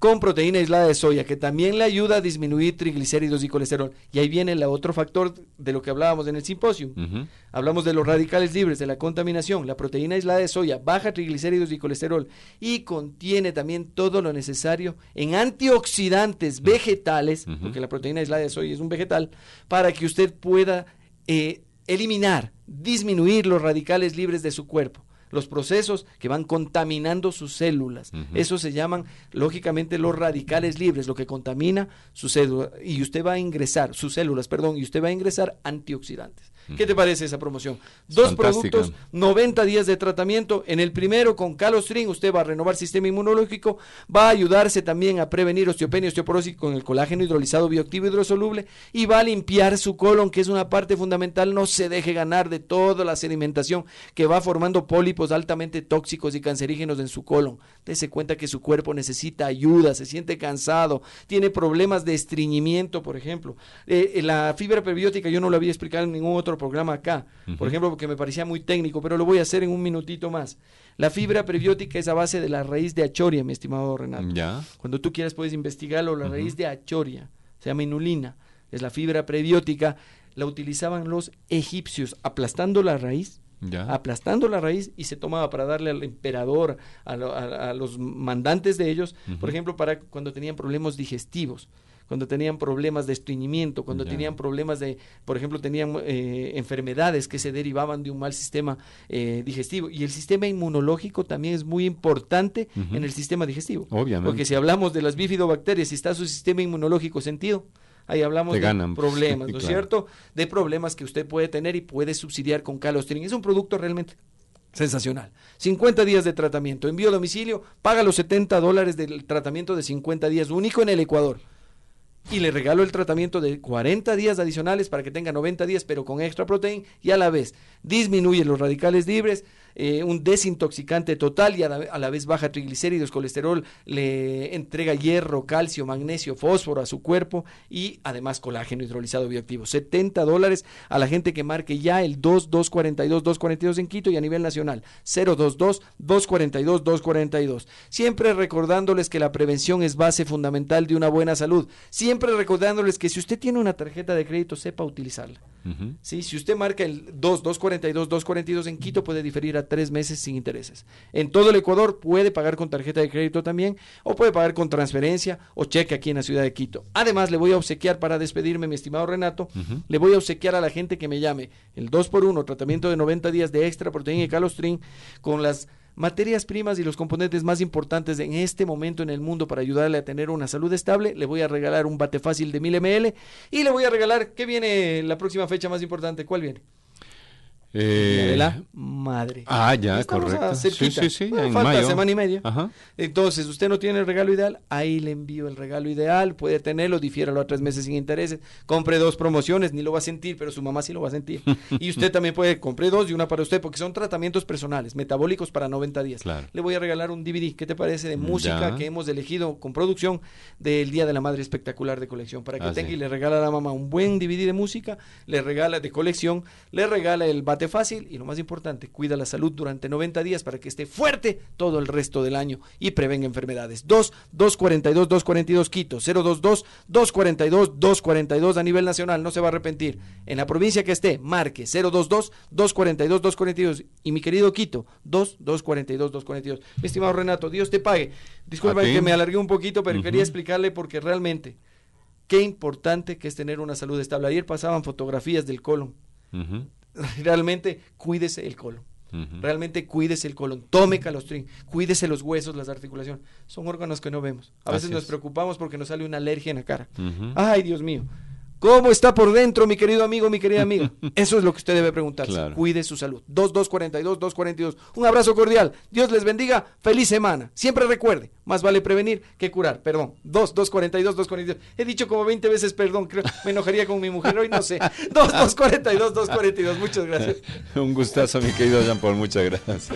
con proteína aislada de soya, que también le ayuda a disminuir triglicéridos y colesterol. Y ahí viene el otro factor de lo que hablábamos en el simposio. Uh-huh. Hablamos de los radicales libres, de la contaminación. La proteína aislada de soya baja triglicéridos y colesterol y contiene también todo lo necesario en antioxidantes vegetales, uh-huh. porque la proteína aislada de soya es un vegetal, para que usted pueda eh, eliminar, disminuir los radicales libres de su cuerpo. Los procesos que van contaminando sus células. Uh-huh. Eso se llaman, lógicamente, los radicales libres, lo que contamina sus células. Y usted va a ingresar, sus células, perdón, y usted va a ingresar antioxidantes. Uh-huh. ¿Qué te parece esa promoción? Dos Fantástica. Productos, noventa días de tratamiento. En el primero, con Calostrin, usted va a renovar sistema inmunológico, va a ayudarse también a prevenir osteopenia y osteoporosis con el colágeno hidrolizado bioactivo hidrosoluble y va a limpiar su colon, que es una parte fundamental. No se deje ganar de toda la sedimentación que va formando pólipos altamente tóxicos y cancerígenos en su colon. Dese cuenta que su cuerpo necesita ayuda, se siente cansado, tiene problemas de estreñimiento, por ejemplo. Eh, la fibra prebiótica yo no lo había explicado en ningún otro programa acá, uh-huh. por ejemplo, porque me parecía muy técnico, pero lo voy a hacer en un minutito más. La fibra prebiótica es a base de la raíz de achoria, mi estimado Renato. ¿Ya? Cuando tú quieras puedes investigarlo, la uh-huh. raíz de achoria, se llama inulina, es la fibra prebiótica, la utilizaban los egipcios aplastando la raíz, Ya. aplastando la raíz y se tomaba para darle al emperador, a, lo, a, a los mandantes de ellos, uh-huh. por ejemplo, para cuando tenían problemas digestivos, cuando tenían problemas de estreñimiento, cuando ya. tenían problemas de, por ejemplo, tenían eh, enfermedades que se derivaban de un mal sistema eh, digestivo. Y el sistema inmunológico también es muy importante uh-huh. en el sistema digestivo. Obviamente. Porque si hablamos de las bifidobacterias, si está su sistema inmunológico sentido, ahí hablamos Te de ganan. problemas, ¿no es claro. cierto? De problemas que usted puede tener y puede subsidiar con Calostrin. Es un producto realmente sensacional. cincuenta días de tratamiento, envío a domicilio, paga los setenta dólares del tratamiento de cincuenta días, único en el Ecuador. Y le regalo el tratamiento de cuarenta días adicionales para que tenga noventa días, pero con extra proteína, y a la vez disminuye los radicales libres, eh, un desintoxicante total y a la, a la vez baja triglicéridos, colesterol, le entrega hierro, calcio, magnesio, fósforo a su cuerpo y además colágeno hidrolizado bioactivo. setenta dólares a la gente que marque ya el dos dos cuarenta y dos dos cuarenta y dos en Quito y a nivel nacional cero dos dos dos cuarenta y dos dos cuarenta y dos. Siempre recordándoles que la prevención es base fundamental de una buena salud. Siempre recordándoles que si usted tiene una tarjeta de crédito, sepa utilizarla. Uh-huh. ¿Sí? Si usted marca el dos dos cuarenta y dos dos cuarenta y dos en Quito, puede diferir a tres meses sin intereses. En todo el Ecuador puede pagar con tarjeta de crédito también, o puede pagar con transferencia o cheque aquí en la ciudad de Quito. Además, le voy a obsequiar, para despedirme, mi estimado Renato, uh-huh. le voy a obsequiar a la gente que me llame el dos por uno, tratamiento de noventa días de extra proteína y Calostrin, con las materias primas y los componentes más importantes en este momento en el mundo para ayudarle a tener una salud estable. Le voy a regalar un bate fácil de mil mililitros y le voy a regalar, ¿qué viene la próxima fecha más importante? ¿Cuál viene? Eh, de la madre. Ah, ya, Estamos correcto. Sí, sí, sí. Bueno, falta mayo. semana y media. Ajá. Entonces, usted no tiene el regalo ideal, ahí le envío el regalo ideal, puede tenerlo, difiéralo a tres meses sin intereses, compre dos promociones, ni lo va a sentir, pero su mamá sí lo va a sentir. Y usted también puede, compre dos y una para usted, porque son tratamientos personales, metabólicos para noventa días. Claro. Le voy a regalar un D V D, ¿qué te parece? De música ya. que hemos elegido con producción del Día de la Madre espectacular de colección, para que ah, tenga sí. y le regala a la mamá un buen D V D de música, le regala de colección, le regala el bate fácil y lo más importante, cuida la salud durante noventa días para que esté fuerte todo el resto del año y prevenga enfermedades. dos dos cuarenta y dos dos cuarenta y dos Quito, cero dos dos dos cuarenta y dos dos cuarenta y dos a nivel nacional, no se va a arrepentir. En la provincia que esté, marque cero dos dos dos cuarenta y dos dos cuarenta y dos y mi querido Quito, dos dos cuarenta y dos dos cuarenta y dos. Mi estimado Renato, Dios te pague. Disculpa que me alargué un poquito, pero uh-huh. quería explicarle porque realmente qué importante que es tener una salud estable. Ayer pasaban fotografías del colon. Uh-huh. Realmente cuídese el colon. Uh-huh. Realmente cuídese el colon. Tome Calostrin, cuídese los huesos, las articulaciones. Son órganos que no vemos. A veces Así nos es. preocupamos porque nos sale una alergia en la cara. Uh-huh. Ay, Dios mío. ¿Cómo está por dentro, mi querido amigo, mi querida amiga? Eso es lo que usted debe preguntarse. Claro. Cuide su salud. dos dos cuarenta y dos dos cuarenta y dos. Un abrazo cordial. Dios les bendiga. Feliz semana. Siempre recuerde, más vale prevenir que curar. Perdón. dos dos cuarenta y dos dos cuarenta y dos. He dicho como veinte veces perdón. Creo, me enojaría con mi mujer hoy, no sé. dos dos cuarenta y dos dos cuarenta y dos. Muchas gracias. Un gustazo, mi querido Jean Paul. Muchas gracias.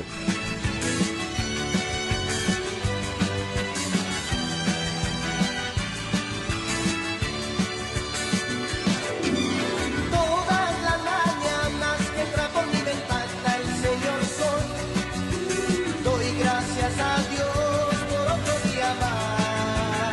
Gracias a Dios por otro día más.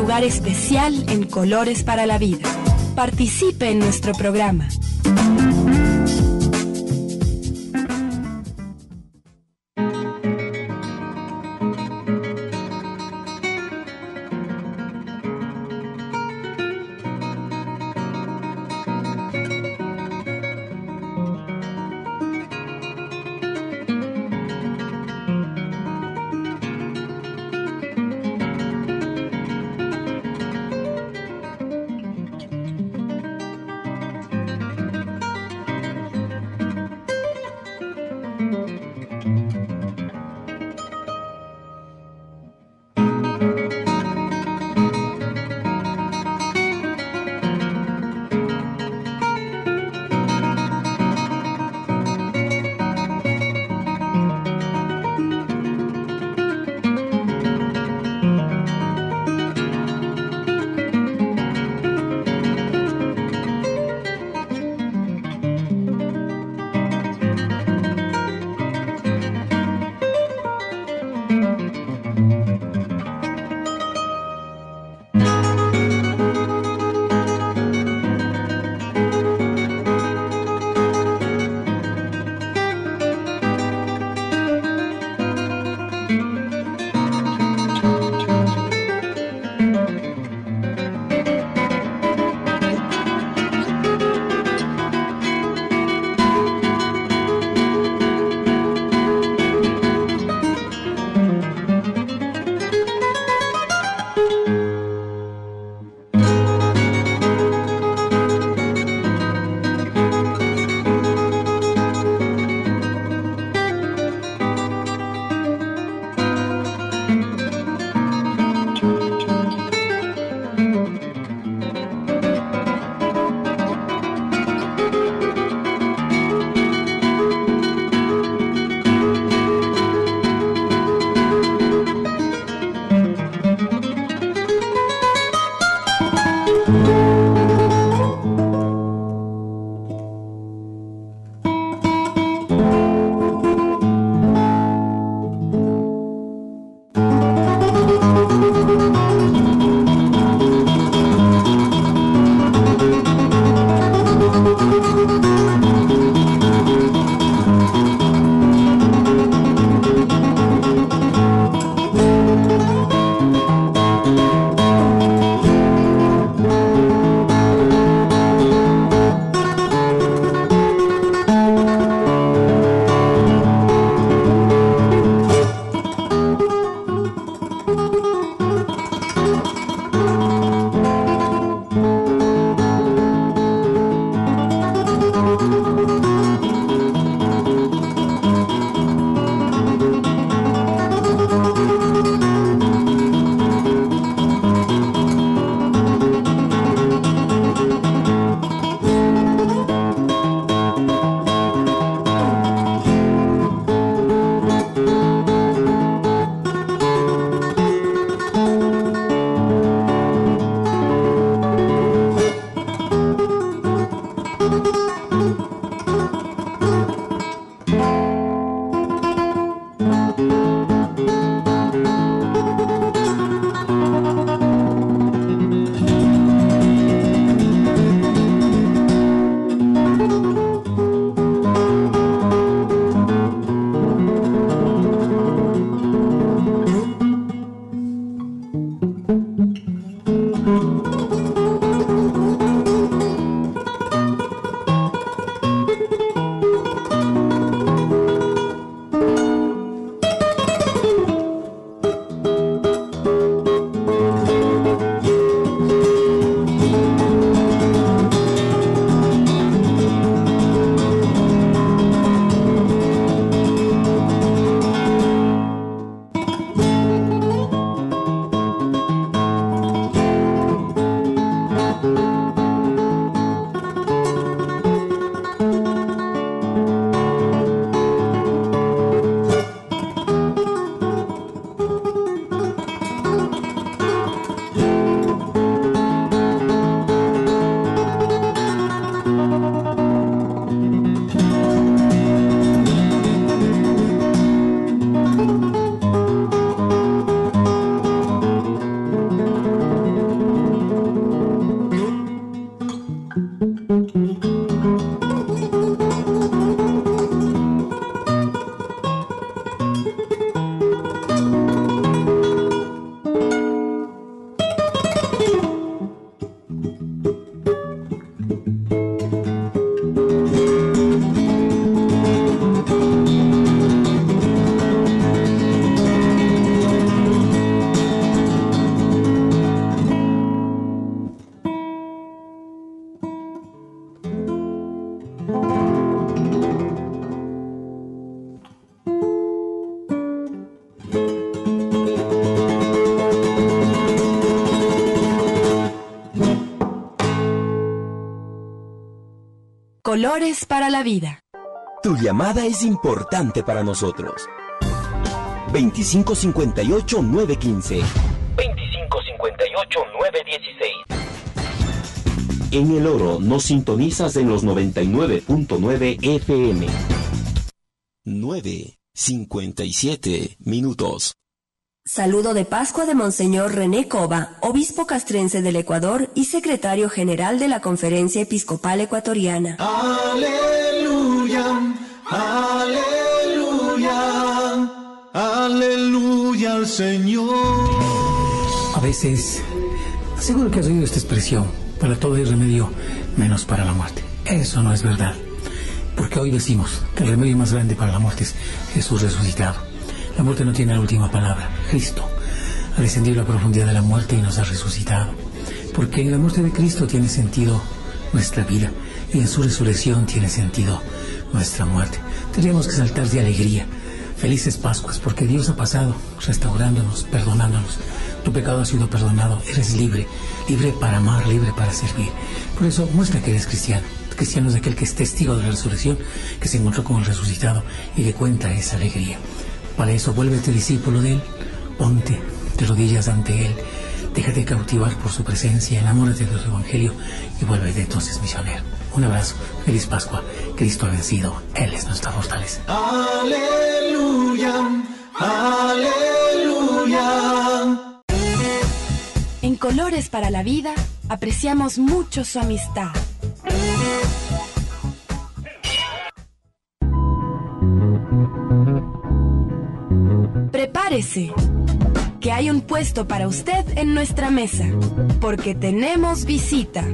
lugar especial en Colores para la Vida. Participe en nuestro programa. Colores para la vida. Tu llamada es importante para nosotros. veinticinco cincuenta y ocho, nueve quince. veinticinco cincuenta y ocho, nueve dieciséis. En El Oro nos sintonizas en los noventa y nueve punto nueve F M. nueve cincuenta y siete minutos. Saludo de Pascua de Monseñor René Cova, obispo castrense del Ecuador y secretario general de la Conferencia Episcopal Ecuatoriana. Aleluya, aleluya, aleluya al Señor. A veces, seguro que has oído esta expresión: para todo hay remedio, menos para la muerte. Eso no es verdad, porque hoy decimos que el remedio más grande para la muerte es Jesús resucitado. La muerte no tiene la última palabra. Cristo ha descendido a la profundidad de la muerte y nos ha resucitado. Porque en la muerte de Cristo tiene sentido nuestra vida y en su resurrección tiene sentido nuestra muerte. Tendríamos que saltar de alegría. Felices Pascuas, porque Dios ha pasado restaurándonos, perdonándonos. Tu pecado ha sido perdonado. Eres libre, libre para amar, libre para servir. Por eso muestra que eres cristiano. Cristiano es aquel que es testigo de la resurrección, que se encontró con el resucitado y que cuenta esa alegría. Para eso, vuélvete discípulo de Él, ponte de rodillas ante Él, déjate cautivar por su presencia, enamórate de su evangelio y vuélvete entonces misionero. Un abrazo, feliz Pascua, Cristo ha vencido, Él es nuestra fortaleza. Aleluya, aleluya. En Colores para la Vida, apreciamos mucho su amistad. Prepárese, que hay un puesto para usted en nuestra mesa, porque tenemos visita.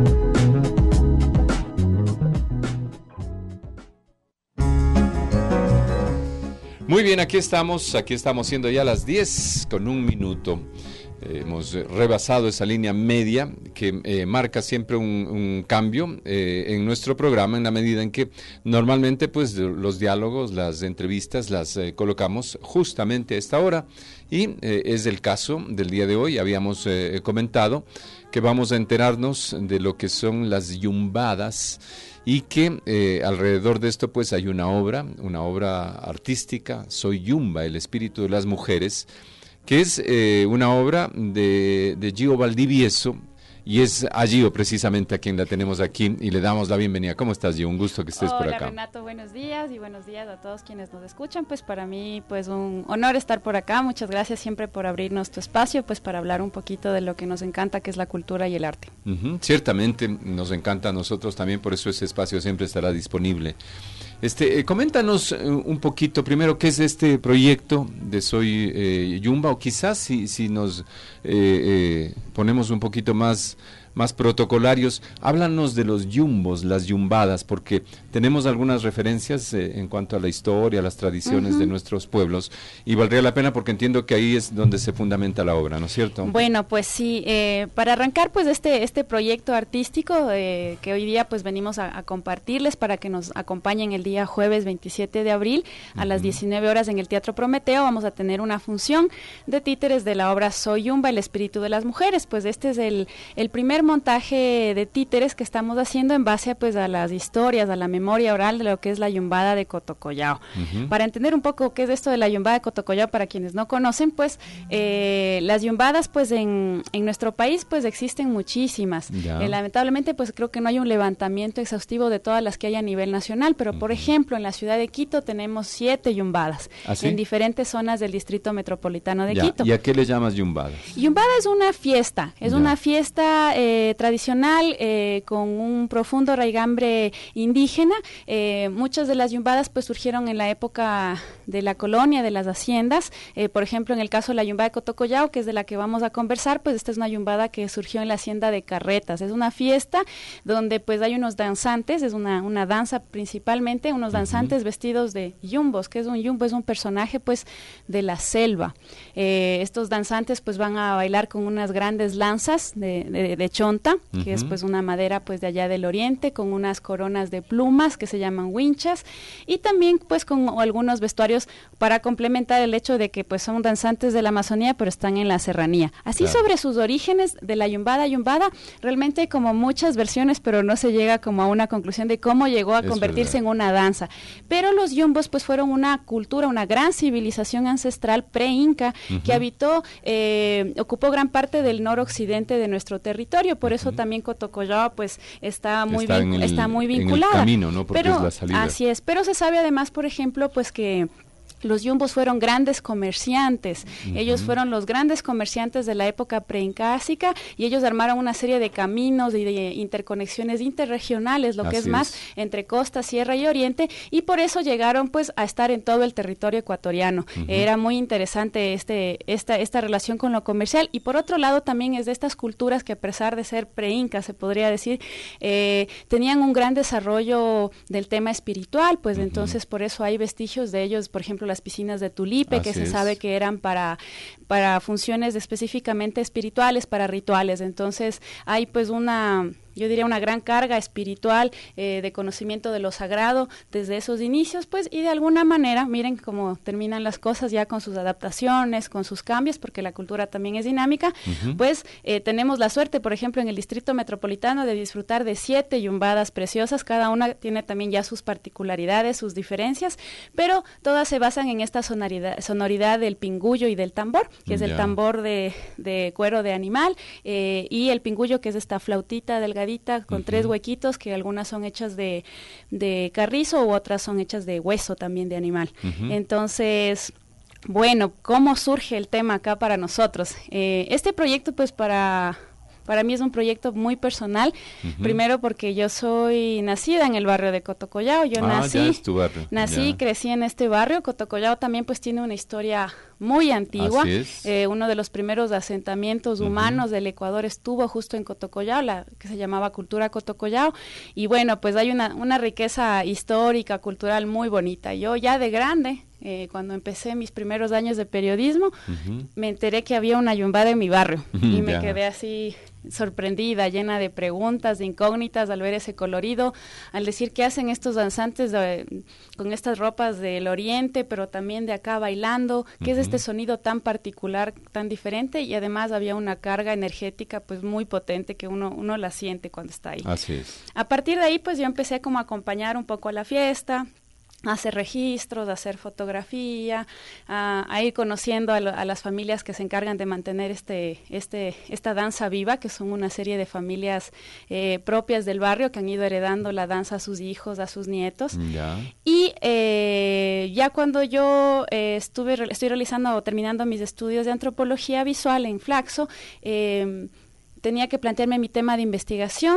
Muy bien, aquí estamos, aquí estamos siendo ya las diez con un minuto. Eh, hemos rebasado esa línea media que eh, marca siempre un, un cambio eh, en nuestro programa, en la medida en que normalmente pues los diálogos, las entrevistas las eh, colocamos justamente a esta hora y eh, es el caso del día de hoy. Habíamos eh, comentado que vamos a enterarnos de lo que son las yumbadas y que eh, alrededor de esto pues hay una obra, una obra artística, Soy Yumba, el espíritu de las mujeres, que es eh, una obra de, de Gio Valdivieso, y es a Gio precisamente a quien la tenemos aquí y le damos la bienvenida. ¿Cómo estás, Gio? Un gusto que estés Hola, por acá. Hola Renato, buenos días y buenos días a todos quienes nos escuchan. Pues para mí pues un honor estar por acá. Muchas gracias siempre por abrirnos tu espacio pues para hablar un poquito de lo que nos encanta, que es la cultura y el arte. Uh-huh. Ciertamente nos encanta a nosotros también, por eso ese espacio siempre estará disponible. Este, eh, coméntanos eh, un poquito primero qué es este proyecto de Soy eh, Yumba, o quizás si, si nos eh, eh, ponemos un poquito más, más protocolarios, háblanos de los yumbos, las yumbadas, porque tenemos algunas referencias eh, en cuanto a la historia, las tradiciones uh-huh. de nuestros pueblos, y valdría la pena porque entiendo que ahí es donde se fundamenta la obra, ¿no es cierto? Bueno, pues sí, eh, para arrancar pues este, este proyecto artístico eh, que hoy día pues venimos a, a compartirles para que nos acompañen el día jueves veintisiete de abril a uh-huh. las diecinueve horas en el Teatro Prometeo. Vamos a tener una función de títeres de la obra Soy Yumba, el espíritu de las mujeres. Pues este es el, el primer montaje de títeres que estamos haciendo en base a, pues, a las historias, a la memoria oral de lo que es la yumbada de Cotocollao. Uh-huh. Para entender un poco qué es esto de la yumbada de Cotocollao, para quienes no conocen, pues eh, las yumbadas pues en, en nuestro país pues existen muchísimas. Eh, lamentablemente pues creo que no hay un levantamiento exhaustivo de todas las que hay a nivel nacional, pero uh-huh. por ejemplo en la ciudad de Quito tenemos siete yumbadas ¿Ah, sí? en diferentes zonas del distrito metropolitano de ya. Quito. ¿Y a qué le llamas yumbadas? Yumbada es una fiesta, es ya. una fiesta eh, tradicional eh, con un profundo raigambre indígena. Eh, muchas de las yumbadas pues surgieron en la época de la colonia, de las haciendas. Eh, por ejemplo, en el caso de la yumbada de Cotocollao, que es de la que vamos a conversar, pues esta es una yumbada que surgió en la hacienda de Carretas. Es una fiesta donde pues hay unos danzantes, es una, una danza principalmente, unos danzantes uh-huh. vestidos de yumbos. Que es un yumbo? Es un personaje pues de la selva. Eh, estos danzantes pues van a bailar con unas grandes lanzas de, de, de chonta, Uh-huh. que es pues una madera pues de allá del oriente, con unas coronas de plumas que se llaman winchas, y también pues con algunos vestuarios para complementar el hecho de que pues son danzantes de la Amazonía, pero están en la serranía. Así Claro. sobre sus orígenes de la yumbada, yumbada, realmente hay como muchas versiones, pero no se llega como a una conclusión de cómo llegó a Es convertirse verdad. en una danza. Pero los yumbos pues fueron una cultura, una gran civilización ancestral pre-inca Ujú. que habitó, eh, ocupó gran parte del noroccidente de nuestro territorio, por eso también Cotocollao pues está muy, Está en vincu- el- está muy en el vinculada. camino, ¿no? Porque Pero, es la salida. así es, pero se sabe además, por ejemplo, pues que los yumbos fueron grandes comerciantes. Ujú. Ellos fueron los grandes comerciantes de la época preincásica y ellos armaron una serie de caminos y de interconexiones interregionales, lo que es Así más es. entre costa, sierra y oriente, y por eso llegaron pues a estar en todo el territorio ecuatoriano. Ujú. Era muy interesante este esta esta relación con lo comercial, y por otro lado también es de estas culturas que, a pesar de ser preincas, se podría decir, eh, tenían un gran desarrollo del tema espiritual, pues Ujú. entonces por eso hay vestigios de ellos, por ejemplo, las piscinas de Tulipe, que Así se es. sabe que eran para, para funciones específicamente espirituales, para rituales. Entonces hay pues una, yo diría, una gran carga espiritual, eh, de conocimiento de lo sagrado desde esos inicios, pues, y de alguna manera, miren cómo terminan las cosas ya con sus adaptaciones, con sus cambios, porque la cultura también es dinámica. Ujú. Pues eh, tenemos la suerte, por ejemplo, en el Distrito Metropolitano de disfrutar de siete yumbadas preciosas, cada una tiene también ya sus particularidades, sus diferencias, pero todas se basan en esta sonoridad, sonoridad del pingullo y del tambor, que es el Ya. tambor de, de cuero de animal, eh, y el pingullo, que es esta flautita delgadita con Ujú. tres huequitos, que algunas son hechas de, de carrizo u otras son hechas de hueso también de animal. Ujú. Entonces, bueno, ¿cómo surge el tema acá para nosotros? Eh, este proyecto, pues, para... Para mí es un proyecto muy personal, Ujú. primero porque yo soy nacida en el barrio de Cotocollao, yo Ah, nací, ya es tu barrio, nací y ya. crecí en este barrio. Cotocollao también pues tiene una historia muy antigua. Así es. Eh, uno de los primeros asentamientos Ujú. humanos del Ecuador estuvo justo en Cotocollao, la que se llamaba Cultura Cotocollao, y bueno, pues hay una, una riqueza histórica, cultural muy bonita. Yo ya de grande, eh, cuando empecé mis primeros años de periodismo, Ujú. me enteré que había una yumbada en mi barrio y me Ya. quedé así sorprendida, llena de preguntas, de incógnitas al ver ese colorido, al decir qué hacen estos danzantes de- con estas ropas del oriente, pero también de acá bailando, qué es Ujú. este sonido tan particular, tan diferente, y además había una carga energética pues muy potente que uno, uno la siente cuando está ahí. Así es. A partir de ahí pues yo empecé como a acompañar un poco a la fiesta, a hacer registros, a hacer fotografía, a, a ir conociendo a, lo- a las familias que se encargan de mantener este, este, esta danza viva, que son una serie de familias eh, propias del barrio que han ido heredando la danza a sus hijos, a sus nietos. Ya. Y eh, ya cuando yo eh, estuve re- estoy realizando o terminando mis estudios de antropología visual en Flaxo, eh, tenía que plantearme mi tema de investigación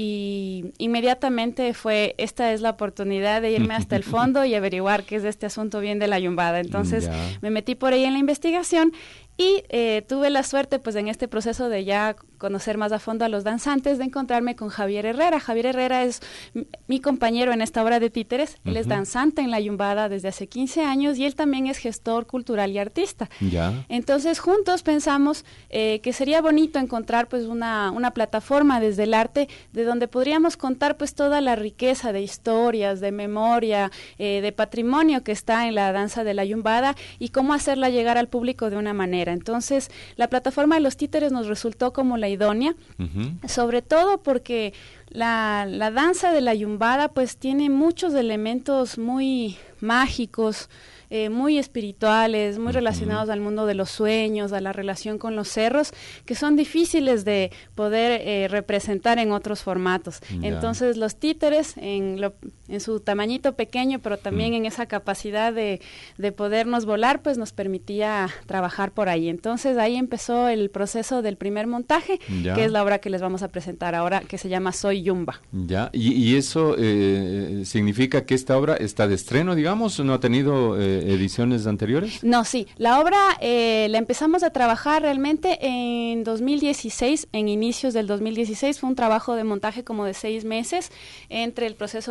y inmediatamente fue, esta es la oportunidad de irme hasta el fondo y averiguar qué es este asunto bien de la yumbada. Entonces Ya. me metí por ahí en la investigación y eh, tuve la suerte, pues, en este proceso de ya conocer más a fondo a los danzantes, de encontrarme con Javier Herrera. Javier Herrera es m- mi compañero en esta obra de títeres. Él es Ujú. danzante en la yumbada desde hace quince años y él también es gestor cultural y artista. Ya. Entonces, juntos pensamos eh, que sería bonito encontrar pues una, una plataforma desde el arte de donde podríamos contar pues toda la riqueza de historias, de memoria, eh, de patrimonio que está en la danza de la yumbada y cómo hacerla llegar al público de una manera. Entonces, la plataforma de los títeres nos resultó como la idónea, Ujú. sobre todo porque la, la danza de la yumbada pues tiene muchos elementos muy mágicos, eh, muy espirituales, muy Ujú. relacionados al mundo de los sueños, a la relación con los cerros, que son difíciles de poder eh, representar en otros formatos. Ya. Entonces los títeres en, lo, en su tamañito pequeño, pero también Mm. en esa capacidad de, de podernos volar, pues nos permitía trabajar por ahí. Entonces ahí empezó el proceso del primer montaje, Ya. que es la obra que les vamos a presentar ahora, que se llama Soy Yumba. Ya. ¿Y, y eso eh, significa que esta obra está de estreno, digamos? ¿No ha tenido eh, ediciones anteriores? No, sí, la obra eh, la empezamos a trabajar realmente en dos mil dieciséis, en inicios del dos mil dieciséis, fue un trabajo de montaje como de seis meses entre el proceso de investigación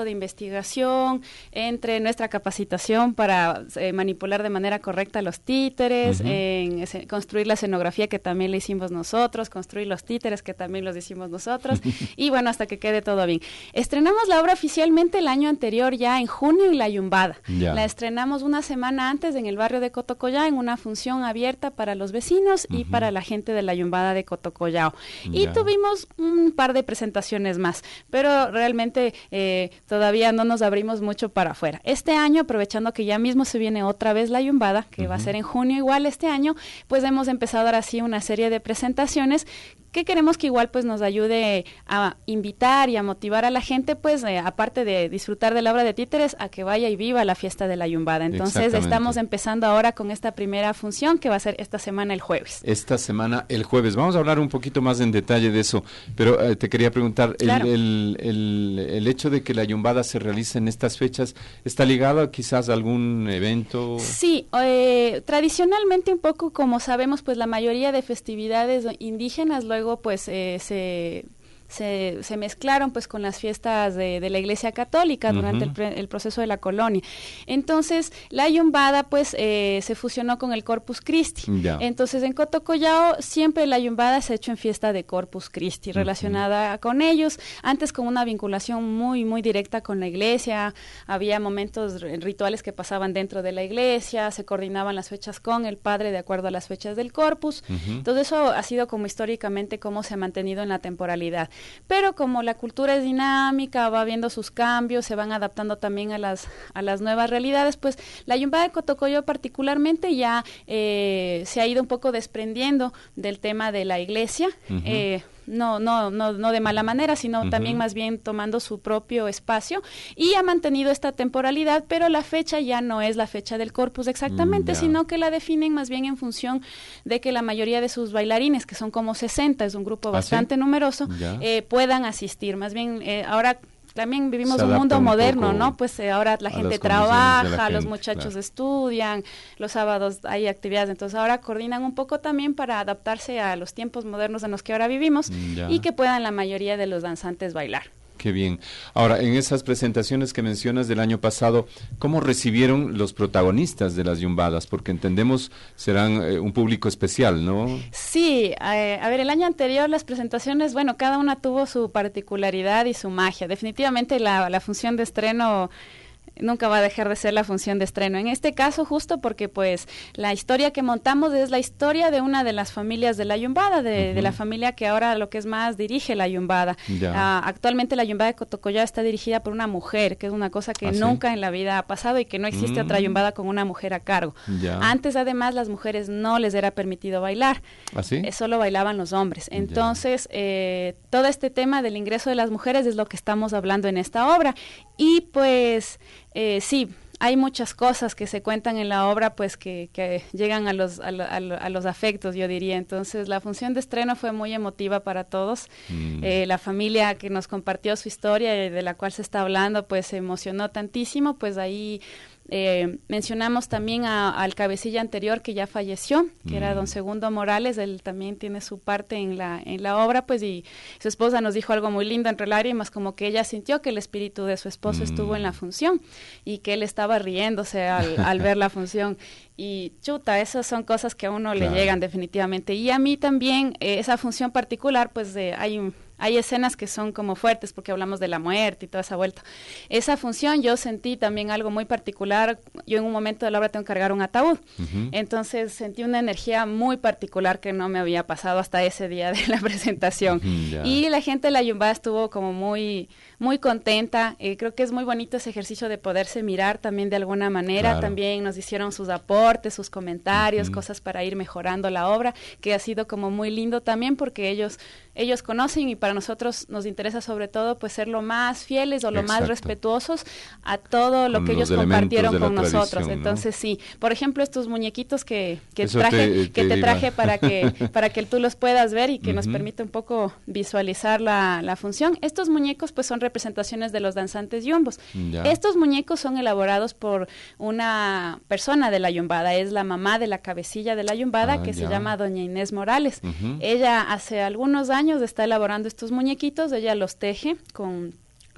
investigación, entre nuestra capacitación para eh, manipular de manera correcta los títeres, uh-huh. en ese, construir la escenografía que también le hicimos nosotros, construir los títeres que también los hicimos nosotros, y bueno, hasta que quede todo bien. Estrenamos la obra oficialmente el año anterior, ya en junio, en La Yumbada. Ya. La estrenamos una semana antes en el barrio de Cotocollao, en una función abierta para los vecinos uh-huh. y para la gente de La Yumbada de Cotocollao. Ya. Y tuvimos un par de presentaciones más, pero realmente eh, todavía no nos abrimos mucho para afuera. Este año, aprovechando que ya mismo se viene otra vez La Yumbada, que uh-huh. va a ser en junio igual este año, pues hemos empezado ahora sí una serie de presentaciones que queremos que igual pues nos ayude a invitar y a motivar a la gente, pues eh, aparte de disfrutar de la obra de títeres, a que vaya y viva la fiesta de La Yumbada. Entonces estamos empezando ahora con esta primera función que va a ser esta semana el jueves. Esta semana el jueves. Vamos a hablar un poquito más en detalle de eso, pero eh, te quería preguntar, claro. el, el, el, el hecho de que La Yumbada se realice en estas fechas, ¿está ligado quizás a algún evento? Sí, eh, tradicionalmente un poco como sabemos, pues la mayoría de festividades indígenas luego pues eh, se, se se mezclaron pues con las fiestas de, de la Iglesia Católica durante uh-huh. el, pre, el proceso de la colonia. Entonces la Yumbada pues eh, se fusionó con el Corpus Christi. Yeah. Entonces en Cotocollao siempre la Yumbada se ha hecho en fiesta de Corpus Christi, uh-huh. relacionada con ellos, antes con una vinculación muy muy directa con la Iglesia. Había momentos rituales que pasaban dentro de la Iglesia, se coordinaban las fechas con el padre de acuerdo a las fechas del Corpus. Uh-huh. Todo eso ha sido como históricamente cómo se ha mantenido en la temporalidad. Pero como la cultura es dinámica, va viendo sus cambios, se van adaptando también a las a las nuevas realidades, pues la Yumbada de Cotocollao particularmente ya eh, se ha ido un poco desprendiendo del tema de la iglesia, uh-huh. eh, no no no no de mala manera, sino uh-huh. también más bien tomando su propio espacio, y ha mantenido esta temporalidad, pero la fecha ya no es la fecha del Corpus exactamente, mm, yeah. sino que la definen más bien en función de que la mayoría de sus bailarines, que son como sesenta, es un grupo bastante ¿Ah, sí? numeroso, yeah. eh, puedan asistir. Más bien eh, ahora también vivimos un mundo un moderno, ¿no? Pues eh, ahora la gente trabaja, la gente, los muchachos claro. estudian, los sábados hay actividades, entonces ahora coordinan un poco también para adaptarse a los tiempos modernos en los que ahora vivimos ya. y que puedan la mayoría de los danzantes bailar. Qué bien. Ahora, en esas presentaciones que mencionas del año pasado, ¿cómo recibieron los protagonistas de las Yumbadas? Porque entendemos serán eh, un público especial, ¿no? Sí, eh, a ver, el año anterior las presentaciones, bueno, cada una tuvo su particularidad y su magia. Definitivamente la, la función de estreno nunca va a dejar de ser la función de estreno. En este caso, justo porque pues la historia que montamos es la historia de una de las familias de la Yumbada, de, uh-huh. de la familia que ahora lo que es más dirige la Yumbada. Uh, actualmente la Yumbada de Cotocollao está dirigida por una mujer, que es una cosa que ¿Ah, nunca sí? en la vida ha pasado y que no existe mm. otra Yumbada con una mujer a cargo. Ya. Antes, además, las mujeres no les era permitido bailar. ¿Ah, sí? eh, solo bailaban los hombres. Entonces, eh, todo este tema del ingreso de las mujeres es lo que estamos hablando en esta obra. Y pues eh, sí, hay muchas cosas que se cuentan en la obra pues que, que llegan a los, a, lo, a, lo, a los afectos, yo diría. Entonces la función de estreno fue muy emotiva para todos. Mm. Eh, la familia que nos compartió su historia y de la cual se está hablando pues se emocionó tantísimo, pues ahí Eh, mencionamos también a, al cabecilla anterior que ya falleció, que mm. era don Segundo Morales. Él también tiene su parte en la en la obra, pues, y su esposa nos dijo algo muy lindo entre lágrimas, como que ella sintió que el espíritu de su esposo mm. estuvo en la función y que él estaba riéndose al, al ver la función. Y chuta, esas son cosas que a uno claro. le llegan definitivamente. Y a mí también, eh, esa función particular, pues eh, hay un Hay escenas que son como fuertes porque hablamos de la muerte y toda esa vuelta. Esa función yo sentí también algo muy particular. Yo en un momento de la obra tengo que cargar un ataúd. Uh-huh. Entonces sentí una energía muy particular que no me había pasado hasta ese día de la presentación. Uh-huh, yeah. Y la gente de la Yumbada estuvo como muy, muy contenta. Eh, creo que es muy bonito ese ejercicio de poderse mirar también de alguna manera. Claro. También nos hicieron sus aportes, sus comentarios, uh-huh. cosas para ir mejorando la obra, que ha sido como muy lindo también porque ellos, ellos conocen y para nosotros nos interesa sobre todo pues ser lo más fieles o lo Exacto. más respetuosos a todo lo con que ellos compartieron con nosotros. Entonces, ¿no? sí, por ejemplo, estos muñequitos que, que traje, te, te que te traje para que para que tú los puedas ver y que uh-huh. nos permite un poco visualizar la, la función. Estos muñecos pues son representaciones de los danzantes yumbos. Ya. Estos muñecos son elaborados por una persona de la Yumbada, es la mamá de la cabecilla de la Yumbada ah, que ya. se llama doña Inés Morales. Uh-huh. Ella hace algunos años está elaborando estos muñequitos, ella los teje con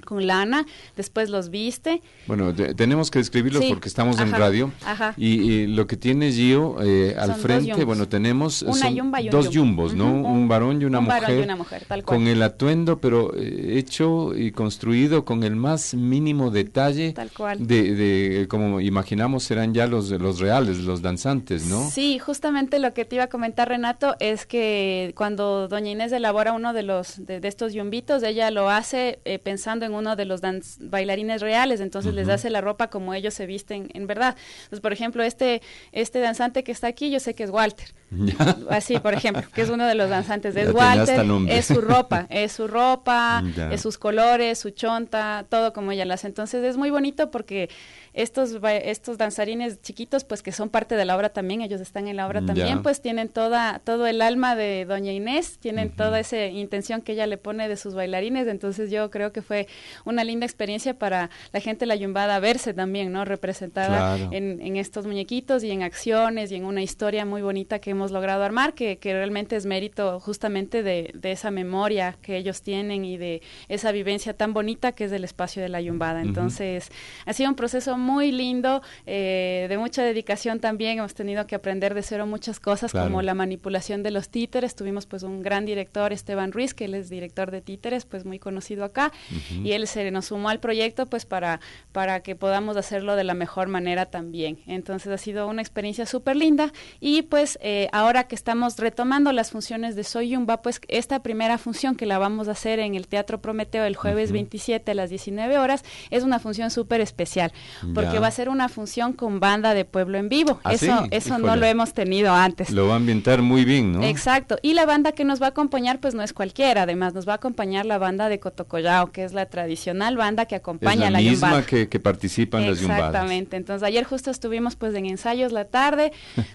con lana, después los viste. Bueno, de, tenemos que describirlos Sí. porque estamos en Ajá. radio. Ajá. Y, y lo que tiene Gio eh, al Son dos frente, yumbos. bueno, tenemos Una son yumba y un dos yumbo. yumbos, ¿no? Ujú. Un varón y una Un mujer. varón y una mujer, tal cual. Con el atuendo, pero eh, hecho y construido con el más mínimo detalle. Tal cual. De, de como imaginamos serán ya los, los reales, los danzantes, ¿no? Sí, justamente lo que te iba a comentar, Renato, es que cuando doña Inés elabora uno de los de, de estos yumbitos, ella lo hace eh, pensando en uno de los danz, bailarines reales, entonces uh-huh. les hace la ropa como ellos se visten en verdad. Entonces, por ejemplo, este este danzante que está aquí, yo sé que es Walter. ¿Ya? Así, por ejemplo, que es uno de los danzantes, Ya es tenía Walter, hasta nombre. es su ropa, es su ropa, Ya. es sus colores, su chonta, todo como ella lo hace. Entonces es muy bonito porque estos ba- estos danzarines chiquitos, pues que son parte de la obra también, ellos están en la obra Ya. también, pues tienen toda todo el alma de doña Inés, tienen Ujú. toda esa intención que ella le pone de sus bailarines, entonces yo creo que fue una linda experiencia para la gente de la Yumbada verse también, ¿no? Representada Claro. en, en estos muñequitos y en acciones y en una historia muy bonita que hemos logrado armar, que, que realmente es mérito justamente de, de esa memoria que ellos tienen y de esa vivencia tan bonita que es el espacio de la Yumbada. Ujú. Entonces, ha sido un proceso muy lindo, eh, de mucha dedicación también, hemos tenido que aprender de cero muchas cosas, Claro. como la manipulación de los títeres. Tuvimos pues un gran director, Esteban Ruiz, que él es director de títeres, pues muy conocido acá, Ujú. y él se nos sumó al proyecto pues para, para que podamos hacerlo de la mejor manera también. Entonces ha sido una experiencia súper linda y pues eh, ahora que estamos retomando las funciones de Soy Yumba, pues esta primera función que la vamos a hacer en el Teatro Prometeo el jueves Ujú. veintisiete a las diecinueve horas es una función súper especial, porque Ya. va a ser una función con banda de pueblo en vivo. ¿Ah, eso sí? eso no Híjole. lo hemos tenido antes. Lo va a ambientar muy bien, ¿no? Exacto, y la banda que nos va a acompañar pues no es cualquiera, además nos va a acompañar la banda de Cotocollao, que es la tradicional banda que Es acompaña la a la misma Yumbada. que, que participa en las yumbadas. Exactamente, entonces ayer justo estuvimos pues en ensayos la tarde,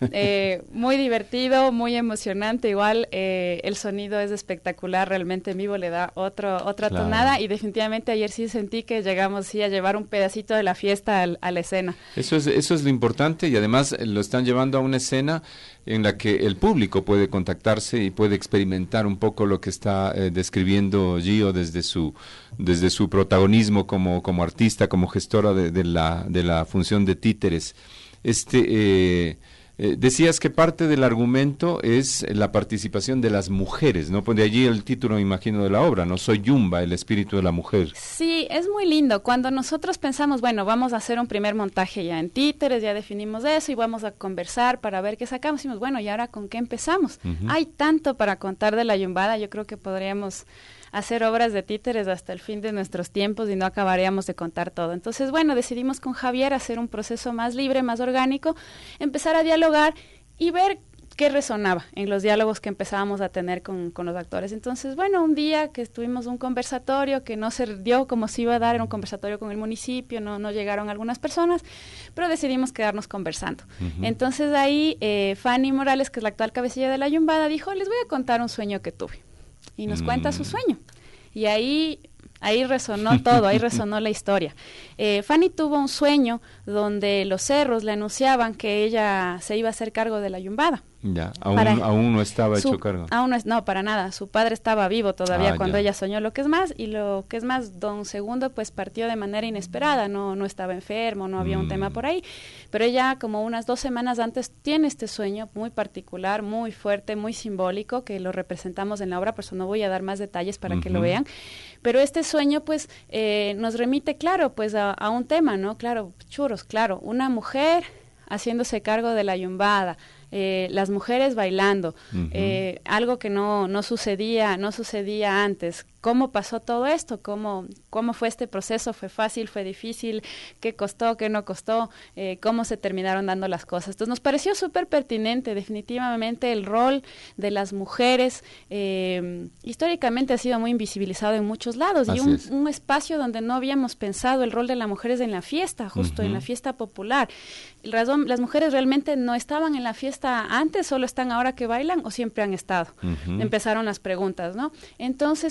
eh, muy divertido, muy emocionante, igual eh, el sonido es espectacular, realmente en vivo le da otro, otra Claro. tonada y definitivamente ayer sí sentí que llegamos sí a llevar un pedacito de la fiesta al- a la escena. Eso es, eso es lo importante y además eh, lo están llevando a una escena en la que el público puede contactarse y puede experimentar un poco lo que está eh, describiendo Gio desde su desde su protagonismo como, como artista, como gestora de, de la de la función de títeres. Este eh, eh, decías que parte del argumento es la participación de las mujeres, ¿no? Pues de allí el título, me imagino, de la obra, ¿no? Soy Yumba, el espíritu de la mujer. Sí, es muy lindo. Cuando nosotros pensamos, bueno, vamos a hacer un primer montaje ya en títeres, ya definimos eso y vamos a conversar para ver qué sacamos. Y decimos, bueno, ¿y ahora con qué empezamos? Ujú. Hay tanto para contar de la Yumbada, yo creo que podríamos hacer obras de títeres hasta el fin de nuestros tiempos y no acabaríamos de contar todo. Entonces, bueno, decidimos con Javier hacer un proceso más libre, más orgánico, empezar a dialogar y ver qué resonaba en los diálogos que empezábamos a tener con, con los actores. Entonces, bueno, un día que tuvimos un conversatorio que no se dio como se iba a dar, era un conversatorio con el municipio, no, no llegaron algunas personas, pero decidimos quedarnos conversando. Ujú. Entonces ahí eh, Fanny Morales, que es la actual cabecilla de la Yumbada, dijo, les voy a contar un sueño que tuve. Y nos Mm. cuenta su sueño. Y ahí... Ahí resonó todo, ahí resonó la historia. Eh, Fanny tuvo un sueño donde los cerros le anunciaban que ella se iba a hacer cargo de la Yumbada. Ya, aún, Para- aún no estaba Su- hecho cargo. Aún no, es, no, para nada. Su padre estaba vivo todavía Ah, cuando ya. ella soñó lo que es más. Y lo que es más, don Segundo pues partió de manera inesperada. No, no estaba enfermo, no había un Mm. tema por ahí. Pero ella como unas dos semanas antes tiene este sueño muy particular, muy fuerte, muy simbólico, que lo representamos en la obra, por eso no voy a dar más detalles para que lo Ujú. vean. Pero este sueño pues eh, nos remite, claro, pues a, a un tema, ¿no? Claro, churros, claro, una mujer haciéndose cargo de la Yumbada, eh, las mujeres bailando, Ujú. eh, algo que no, no sucedía, no sucedía antes. ¿Cómo pasó todo esto? ¿Cómo, cómo fue este proceso? ¿Fue fácil? ¿Fue difícil? ¿Qué costó? ¿Qué no costó? Eh, ¿Cómo se terminaron dando las cosas? Entonces nos pareció súper pertinente, definitivamente el rol de las mujeres eh, históricamente ha sido muy invisibilizado en muchos lados Así y un, es. un espacio donde no habíamos pensado el rol de la mujer es en la fiesta, justo Ujú. en la fiesta popular. El razón, las mujeres realmente no estaban en la fiesta antes, solo están ahora que bailan o siempre han estado. Ujú. Empezaron las preguntas, ¿no? Entonces, claro,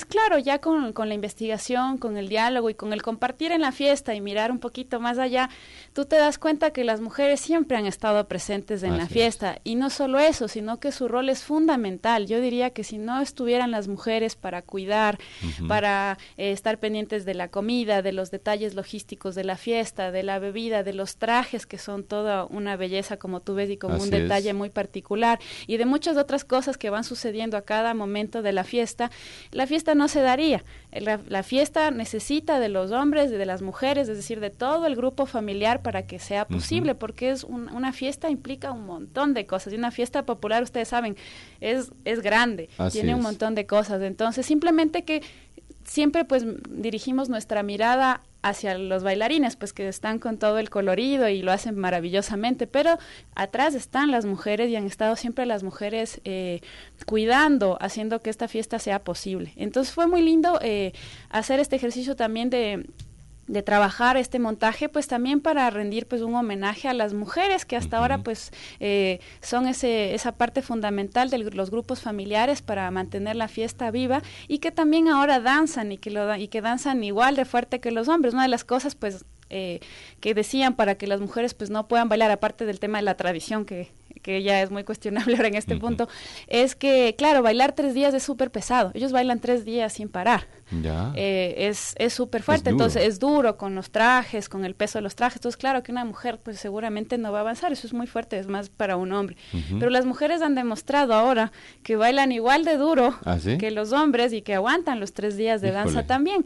ya con, con la investigación, con el diálogo y con el compartir en la fiesta y mirar un poquito más allá, tú te das cuenta que las mujeres siempre han estado presentes en Así la es. fiesta. Y no solo eso, sino que su rol es fundamental. Yo diría que si no estuvieran las mujeres para cuidar, Ujú. para eh, estar pendientes de la comida, de los detalles logísticos de la fiesta, de la bebida, de los trajes, que son toda una belleza, como tú ves, y como Así un detalle es. muy particular, y de muchas otras cosas que van sucediendo a cada momento de la fiesta, la fiesta no se daría. La, la fiesta necesita de los hombres, de las mujeres, es decir, de todo el grupo familiar para que sea posible, Ujú. porque es un- una fiesta implica un montón de cosas, y una fiesta popular, ustedes saben, es, es grande, Así tiene un es. montón de cosas. Entonces, simplemente que siempre pues dirigimos nuestra mirada hacia los bailarines, pues que están con todo el colorido y lo hacen maravillosamente, pero atrás están las mujeres y han estado siempre las mujeres eh, cuidando, haciendo que esta fiesta sea posible. Entonces fue muy lindo eh, hacer este ejercicio también de de trabajar este montaje, pues también para rendir pues un homenaje a las mujeres que hasta Ujú. ahora pues eh, son ese esa parte fundamental de los grupos familiares para mantener la fiesta viva, y que también ahora danzan y que lo da- y que danzan igual de fuerte que los hombres. Una de las cosas pues eh, que decían para que las mujeres pues no puedan bailar, aparte del tema de la tradición que que ya es muy cuestionable ahora en este Ujú. punto, es que, claro, bailar tres días es súper pesado. Ellos bailan tres días sin parar. Ya. Eh, es es súper fuerte, Es duro. entonces es duro con los trajes, con el peso de los trajes. Entonces, claro que una mujer pues seguramente no va a avanzar, eso es muy fuerte, es más para un hombre. Ujú. Pero las mujeres han demostrado ahora que bailan igual de duro ¿Ah, sí? que los hombres y que aguantan los tres días de danza Híjole. también,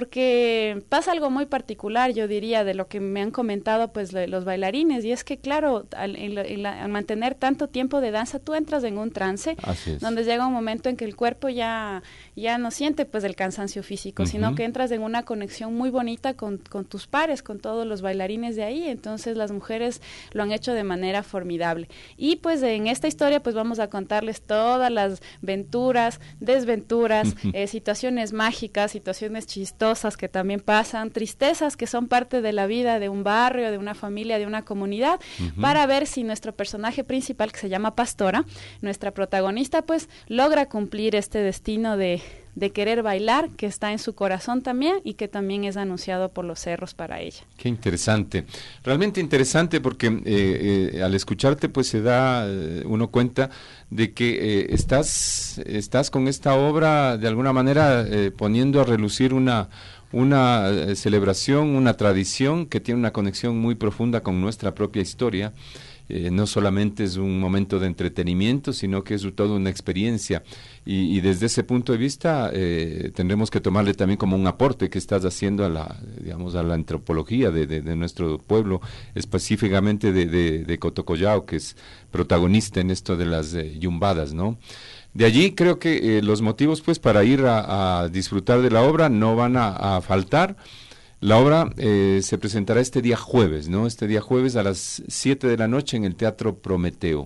porque pasa algo muy particular, yo diría, de lo que me han comentado pues le- los bailarines, y es que, claro, al, en la- en la- al mantener tanto tiempo de danza, tú entras en un trance Así es. donde llega un momento en que el cuerpo ya, ya no siente pues el cansancio físico, sino Ujú. que entras en una conexión muy bonita con, con tus pares, con todos los bailarines de ahí. Entonces las mujeres lo han hecho de manera formidable. Y pues en esta historia pues vamos a contarles todas las venturas, desventuras, eh, situaciones mágicas, situaciones chistosas que también pasan, tristezas que son parte de la vida de un barrio, de una familia, de una comunidad, Ujú. para ver si nuestro personaje principal, que se llama Pastora, nuestra protagonista, pues logra cumplir este destino de, de querer bailar, que está en su corazón también y que también es anunciado por los cerros para ella. Qué interesante, realmente interesante, porque eh, eh, al escucharte pues se da eh, uno cuenta de que eh, estás, estás con esta obra de alguna manera eh, poniendo a relucir una, una eh, celebración, una tradición que tiene una conexión muy profunda con nuestra propia historia. Eh, no solamente es un momento de entretenimiento, sino que es toda una experiencia, y, y desde ese punto de vista eh, tendremos que tomarle también como un aporte que estás haciendo a la, digamos, a la antropología de, de, de nuestro pueblo, específicamente de, de, de Cotocollao, que es protagonista en esto de las eh, yumbadas, ¿no? De allí creo que eh, los motivos pues para ir a, a disfrutar de la obra no van a, a faltar. La obra eh, se presentará este día jueves, ¿no? Este día jueves a las siete de la noche en el Teatro Prometeo.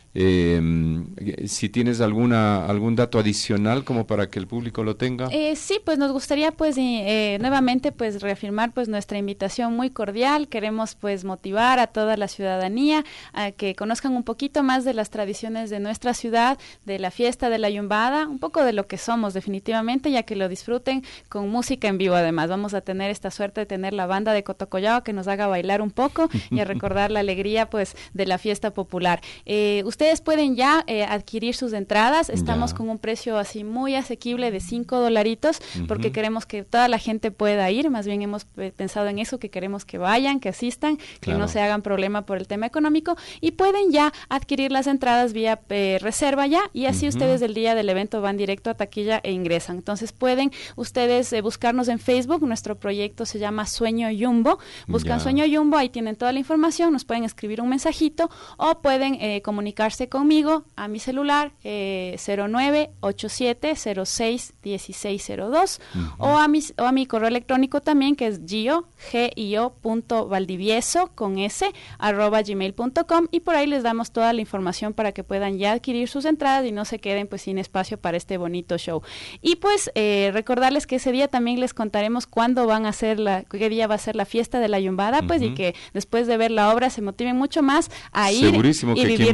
Eh, si tienes alguna algún dato adicional como para que el público lo tenga. Eh, sí, pues nos gustaría pues eh, nuevamente pues reafirmar pues nuestra invitación muy cordial. Queremos pues motivar a toda la ciudadanía a que conozcan un poquito más de las tradiciones de nuestra ciudad, de la fiesta de la Yumbada, un poco de lo que somos definitivamente, ya que lo disfruten con música en vivo. Además vamos a tener esta suerte de tener la banda de Cotocollao que nos haga bailar un poco y a recordar la alegría pues de la fiesta popular. Eh, ustedes pueden ya eh, adquirir sus entradas, estamos Ya. con un precio así muy asequible de cinco dolaritos, porque Ujú. queremos que toda la gente pueda ir, más bien hemos eh, pensado en eso, que queremos que vayan, que asistan, que Claro. no se hagan problema por el tema económico, y pueden ya adquirir las entradas vía eh, reserva ya, y así Ujú. ustedes del día del evento van directo a taquilla e ingresan. Entonces pueden ustedes eh, buscarnos en Facebook, nuestro proyecto se llama Sueño Yumbo, buscan Ya. Sueño Yumbo, ahí tienen toda la información, nos pueden escribir un mensajito o pueden eh, comunicarse conmigo a mi celular eh, cero nueve ocho siete cero seis uno seis cero dos Ujú. o a mi o a mi correo electrónico también, que es gio g i o punto valdivieso con s arroba gmail punto com, y por ahí les damos toda la información para que puedan ya adquirir sus entradas y no se queden pues sin espacio para este bonito show. Y pues eh, recordarles que ese día también les contaremos cuándo van a ser la qué día va a ser la fiesta de la Yumbada, pues, y Ujú. que después de ver la obra se motiven mucho más a ir Segurísimo y que vivir quien va la a la fiesta.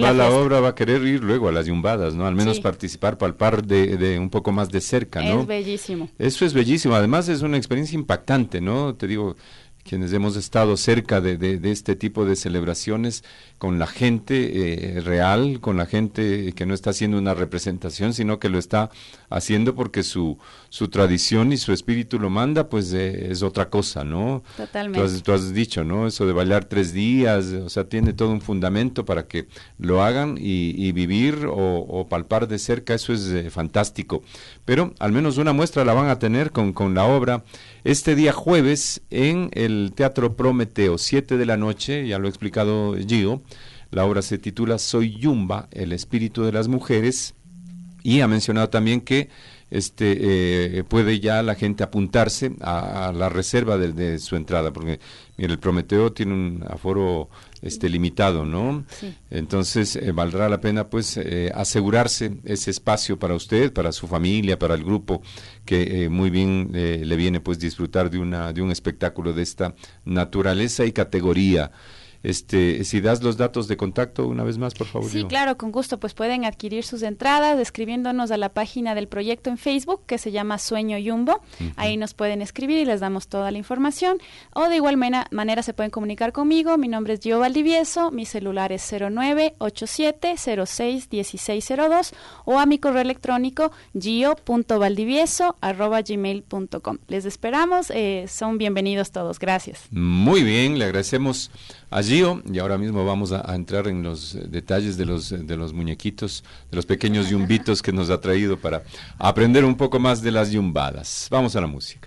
obra va a querer ir luego a las yumbadas, ¿no? Al menos Sí. participar, palpar de, de un poco más de cerca, ¿no? Es bellísimo. Eso es bellísimo, además es una experiencia impactante, ¿no? Te digo, quienes hemos estado cerca de, de, de este tipo de celebraciones, con la gente eh, real, con la gente que no está haciendo una representación, sino que lo está haciendo porque su, su tradición y su espíritu lo manda, pues eh, es otra cosa, ¿no? Totalmente. Tú has, tú has dicho, ¿no? Eso de bailar tres días, o sea, tiene todo un fundamento para que lo hagan y, y vivir o, o palpar de cerca, eso es eh, fantástico. Pero al menos una muestra la van a tener con, con la obra este día jueves en el Teatro Prometeo, siete de la noche, ya lo ha explicado Gio. La obra se titula Soy Yumba, el espíritu de las mujeres, y ha mencionado también que este eh, puede ya la gente apuntarse a, a la reserva de, de su entrada, porque mira, el Prometeo tiene un aforo este limitado, ¿no? Sí. Entonces eh, valdrá la pena pues eh, asegurarse ese espacio para usted, para su familia, para el grupo, que eh, muy bien eh, le viene pues disfrutar de una de un espectáculo de esta naturaleza y categoría. Este, si das los datos de contacto una vez más, por favor. Sí, Gio. claro, con gusto, pues pueden adquirir sus entradas escribiéndonos a la página del proyecto en Facebook, que se llama Sueño Yumbo. Uh-huh. Ahí nos pueden escribir y les damos toda la información. O de igual mena, manera se pueden comunicar conmigo. Mi nombre es Gio Valdivieso, mi celular es cero nueve ocho siete cero seis uno seis cero dos o a mi correo electrónico gio punto valdivieso arroba gmail punto com. Les esperamos, eh, son bienvenidos todos. Gracias. Muy bien, le agradecemos a Gio, y ahora mismo vamos a, a entrar en los eh, detalles de los, de los muñequitos, de los pequeños yumbitos que nos ha traído para aprender un poco más de las yumbadas. Vamos a la música.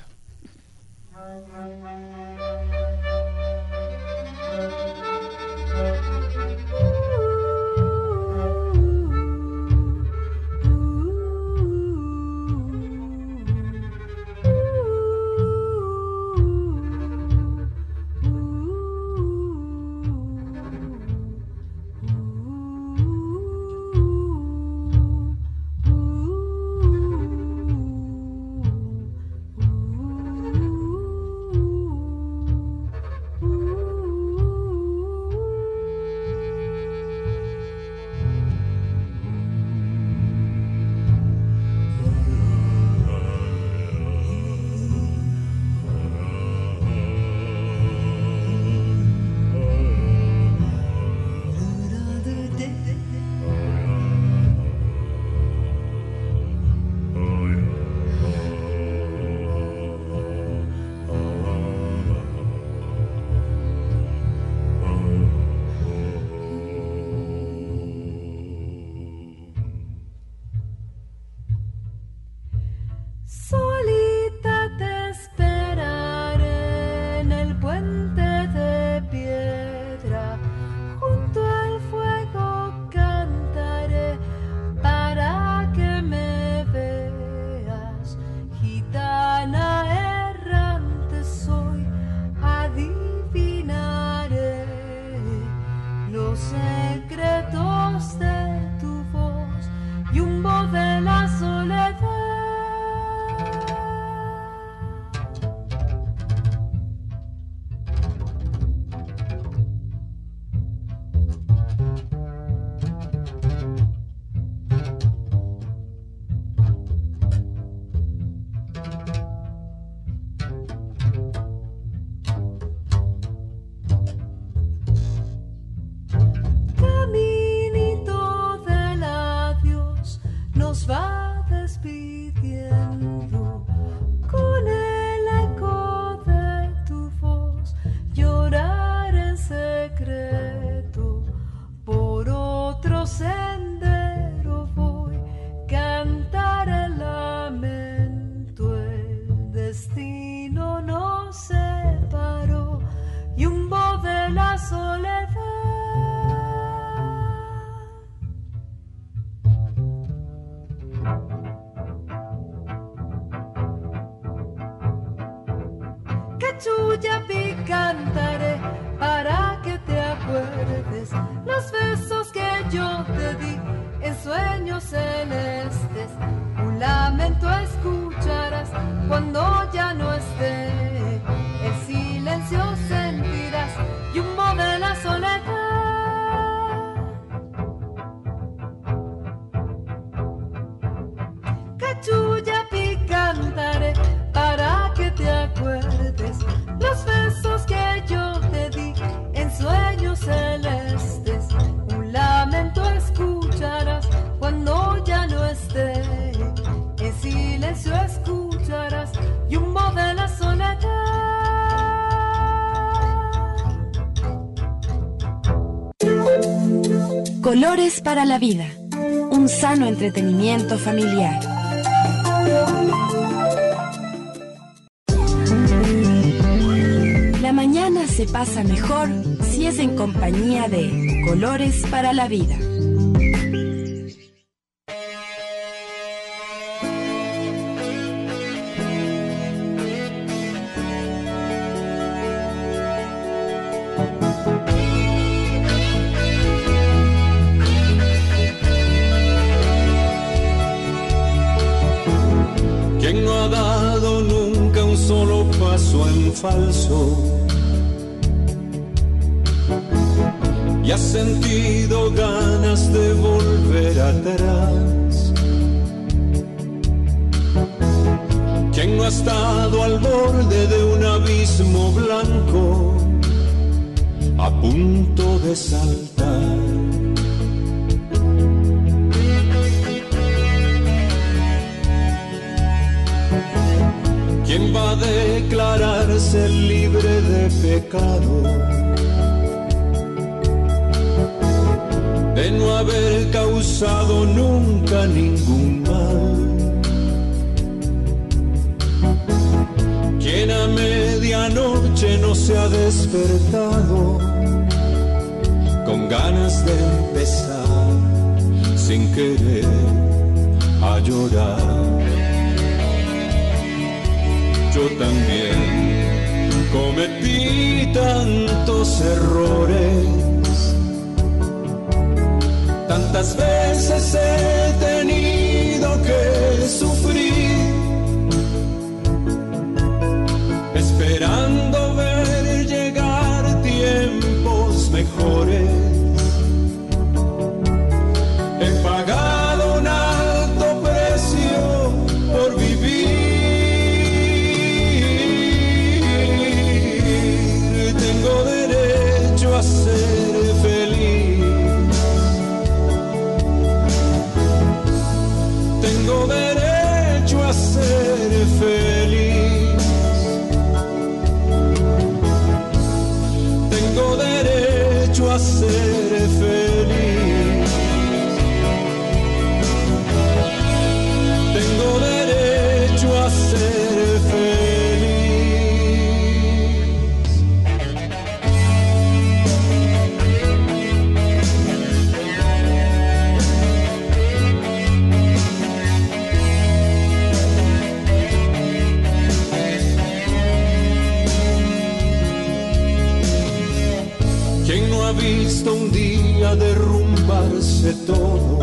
Cachuyapi cantaré para que te acuerdes los besos que yo te di en sueños celestes. Un lamento escucharás cuando ya no esté, el silencio sentirás y un de la soledad. Colores para la vida, un sano entretenimiento familiar. La mañana se pasa mejor si es en compañía de Colores para la vida. ¿Quién no ha dado nunca un solo paso en falso? Y ha sentido ganas de volver atrás. ¿Quién no ha estado al borde de un abismo blanco, a punto de saltar? ¿Quién va a declararse libre de pecado, de no haber causado nunca ningún mal? ¿Quién a medianoche no se ha despertado con ganas de empezar sin querer a llorar? Yo también cometí tantos errores, tantas veces he tenido que sufrir, esperando ver llegar tiempos mejores. He pagado un alto precio por vivir. Tengo derecho a ser feliz. Tengo derecho a ser feliz. Tengo derecho a ser feliz. Tengo derecho a ser feliz. ¿Quién no ha visto un día derrumbarse todo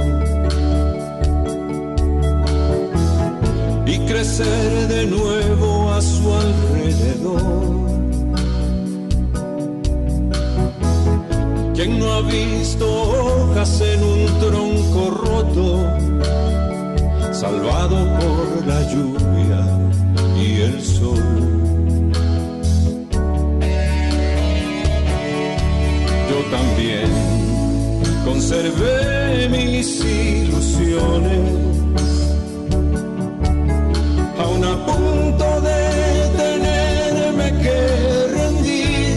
y crecer de nuevo a su alrededor? ¿Quién no ha visto hojas en un tronco roto, salvado por la lluvia y el sol? Yo también conservé mis ilusiones, aún a punto de tenerme que rendir,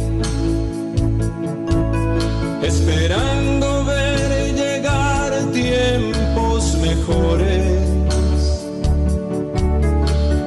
esperando ver llegar tiempos mejores.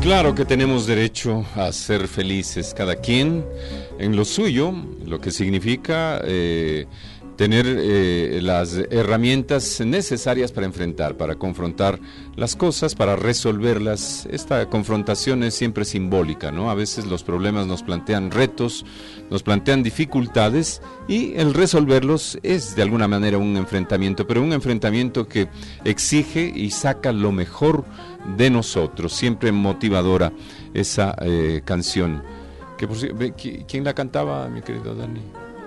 Claro que tenemos derecho a ser felices, cada quien en lo suyo, lo que significa eh, tener eh, las herramientas necesarias para enfrentar, para confrontar las cosas, para resolverlas. Esta confrontación es siempre simbólica, ¿no? A veces los problemas nos plantean retos, nos plantean dificultades y el resolverlos es de alguna manera un enfrentamiento, pero un enfrentamiento que exige y saca lo mejor de nosotros. Siempre motivadora esa eh, canción. Que por, ¿Quién la cantaba, mi querido Dani?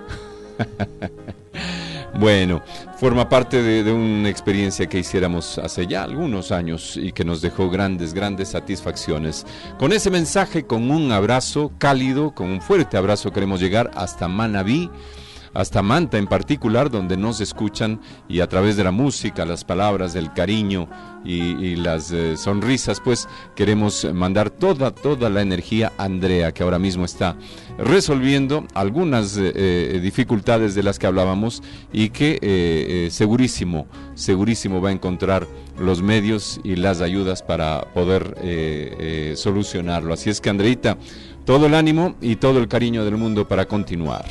Bueno, forma parte de, de una experiencia que hiciéramos hace ya algunos años y que nos dejó grandes, grandes satisfacciones. Con ese mensaje, con un abrazo cálido, con un fuerte abrazo, queremos llegar hasta Manabí, hasta Manta en particular, donde nos escuchan, y a través de la música, las palabras, el cariño y, y las eh, sonrisas, pues queremos mandar toda, toda la energía a Andrea, que ahora mismo está resolviendo algunas eh, dificultades de las que hablábamos y que eh, eh, segurísimo, segurísimo va a encontrar los medios y las ayudas para poder eh, eh, solucionarlo. Así es que, Andreita, todo el ánimo y todo el cariño del mundo para continuar.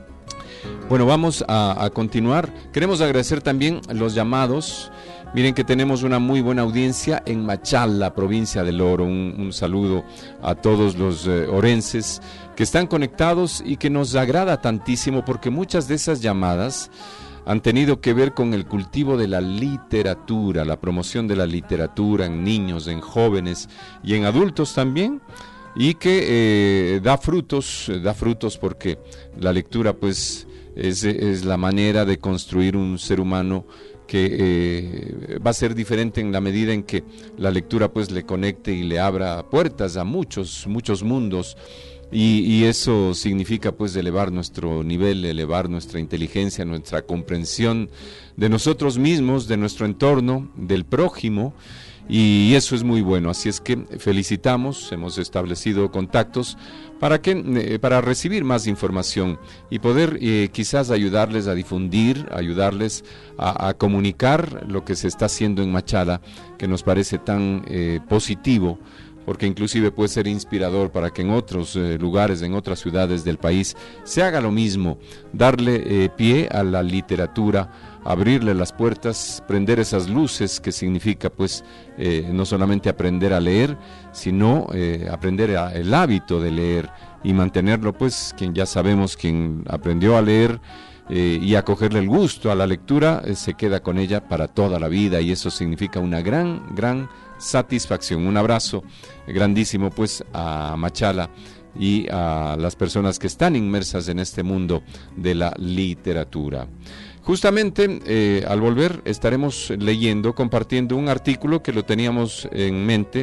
Bueno, vamos a, a continuar. Queremos agradecer también los llamados. Miren que tenemos una muy buena audiencia en Machala, provincia del Oro. Un, un saludo a todos los eh, orenses que están conectados y que nos agrada tantísimo, porque muchas de esas llamadas han tenido que ver con el cultivo de la literatura, la promoción de la literatura en niños, en jóvenes y en adultos también, y que eh, da frutos, da frutos porque la lectura pues es, es la manera de construir un ser humano que eh, va a ser diferente en la medida en que la lectura pues le conecte y le abra puertas a muchos, muchos mundos. Y, y eso significa pues elevar nuestro nivel, elevar nuestra inteligencia, nuestra comprensión de nosotros mismos, de nuestro entorno, del prójimo, y eso es muy bueno. Así es que felicitamos, hemos establecido contactos para que eh, para recibir más información y poder eh, quizás ayudarles a difundir, ayudarles a, a comunicar lo que se está haciendo en Machala, que nos parece tan eh, positivo, porque inclusive puede ser inspirador para que en otros eh, lugares, en otras ciudades del país, se haga lo mismo, darle eh, pie a la literatura, abrirle las puertas, prender esas luces, que significa pues eh, no solamente aprender a leer, sino eh, aprender a, el hábito de leer y mantenerlo, pues quien ya sabemos, quien aprendió a leer eh, y a cogerle el gusto a la lectura, eh, se queda con ella para toda la vida, y eso significa una gran, gran satisfacción. Un abrazo grandísimo pues a Machala y a las personas que están inmersas en este mundo de la literatura. Justamente eh, al volver estaremos leyendo, compartiendo un artículo que lo teníamos en mente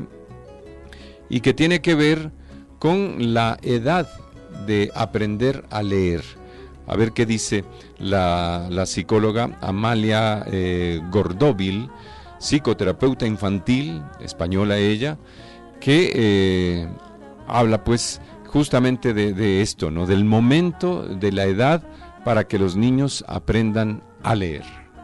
y que tiene que ver con la edad de aprender a leer. A ver qué dice la, la psicóloga Amalia eh, Gordóvil, psicoterapeuta infantil, española ella, que eh, habla pues justamente de, de esto, ¿no? Del momento, de la edad para que los niños aprendan a leer.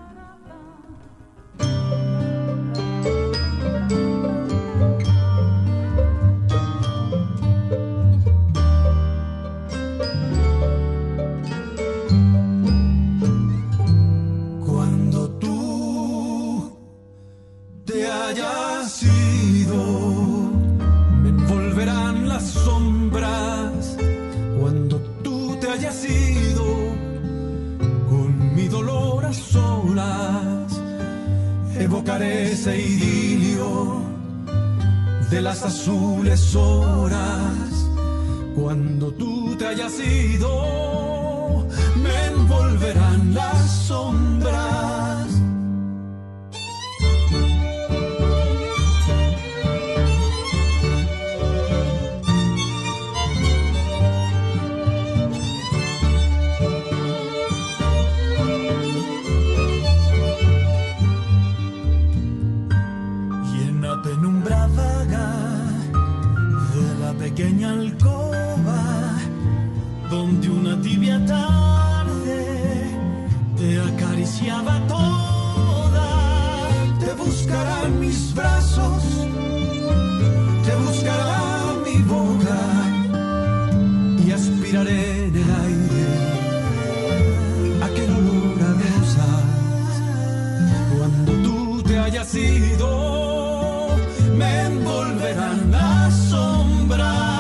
Cuando tú te hayas ido, me envolverán las sombras. Cuando tú te hayas ido, con mi dolor a solas, evocaré ese idilio de las azules horas. Cuando tú te hayas ido, me envolverán las sombras. Penumbra vaga de la pequeña alcoba, donde una tibia tarde te acariciaba toda. Te buscarán mis brazos, te buscarán aspiraré en el aire aquel olor a rosas. Cuando tú te hayas ido, me envolverán las sombras.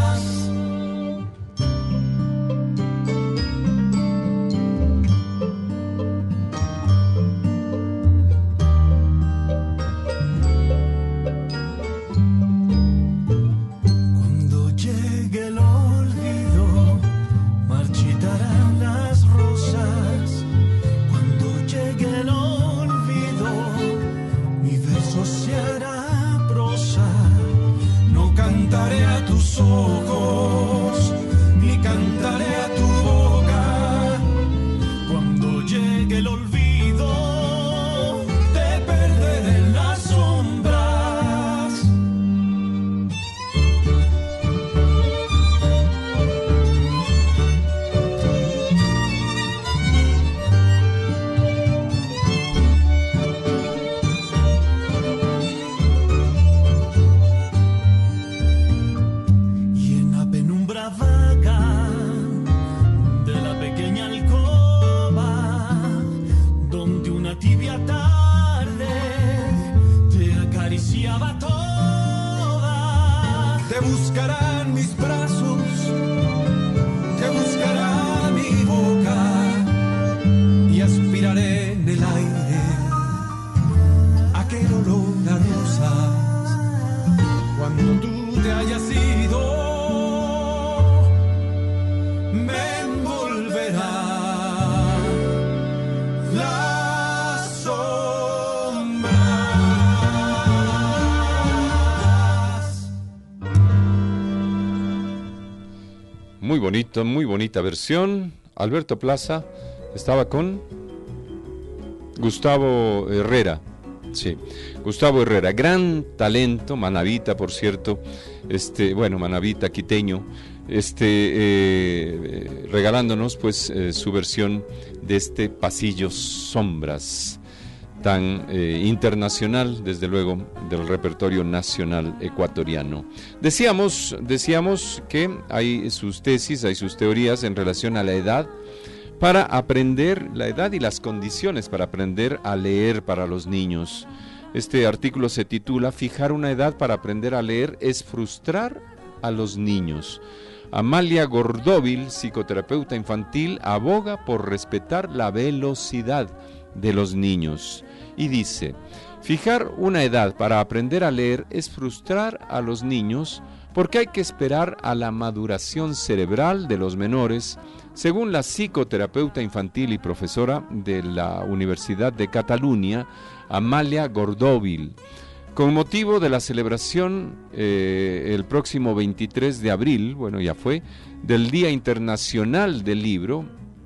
Cantaré a tus ojos, ni cantaré a tu boca. Cuando llegue el olvido, te perderé en las sombras. Buscarán mis brazos, te buscará mi boca y aspiraré en el aire aquel olor a rosas. Cuando tú te hayas ido, me envolverá la sombra. Muy bonito, muy bonita versión. Alberto Plaza estaba con Gustavo Herrera. Sí, Gustavo Herrera, gran talento, manabita, por cierto. Este, bueno, manabita, quiteño. Este, eh, regalándonos, pues, eh, su versión de este Pasillos Sombras, tan eh, internacional, desde luego, del repertorio nacional ecuatoriano. Decíamos, decíamos que hay sus tesis, hay sus teorías en relación a la edad para aprender, la edad y las condiciones para aprender a leer para los niños. Este artículo se titula "Fijar una edad para aprender a leer es frustrar a los niños". Amalia Gordóvil, psicoterapeuta infantil, aboga por respetar la velocidad de los niños. Y dice, fijar una edad para aprender a leer es frustrar a los niños porque hay que esperar a la maduración cerebral de los menores, según la psicoterapeuta infantil y profesora de la Universidad de Cataluña, Amalia Gordóvil. Con motivo de la celebración eh, el próximo veintitrés de abril, bueno, ya fue, del Día Internacional del Libro,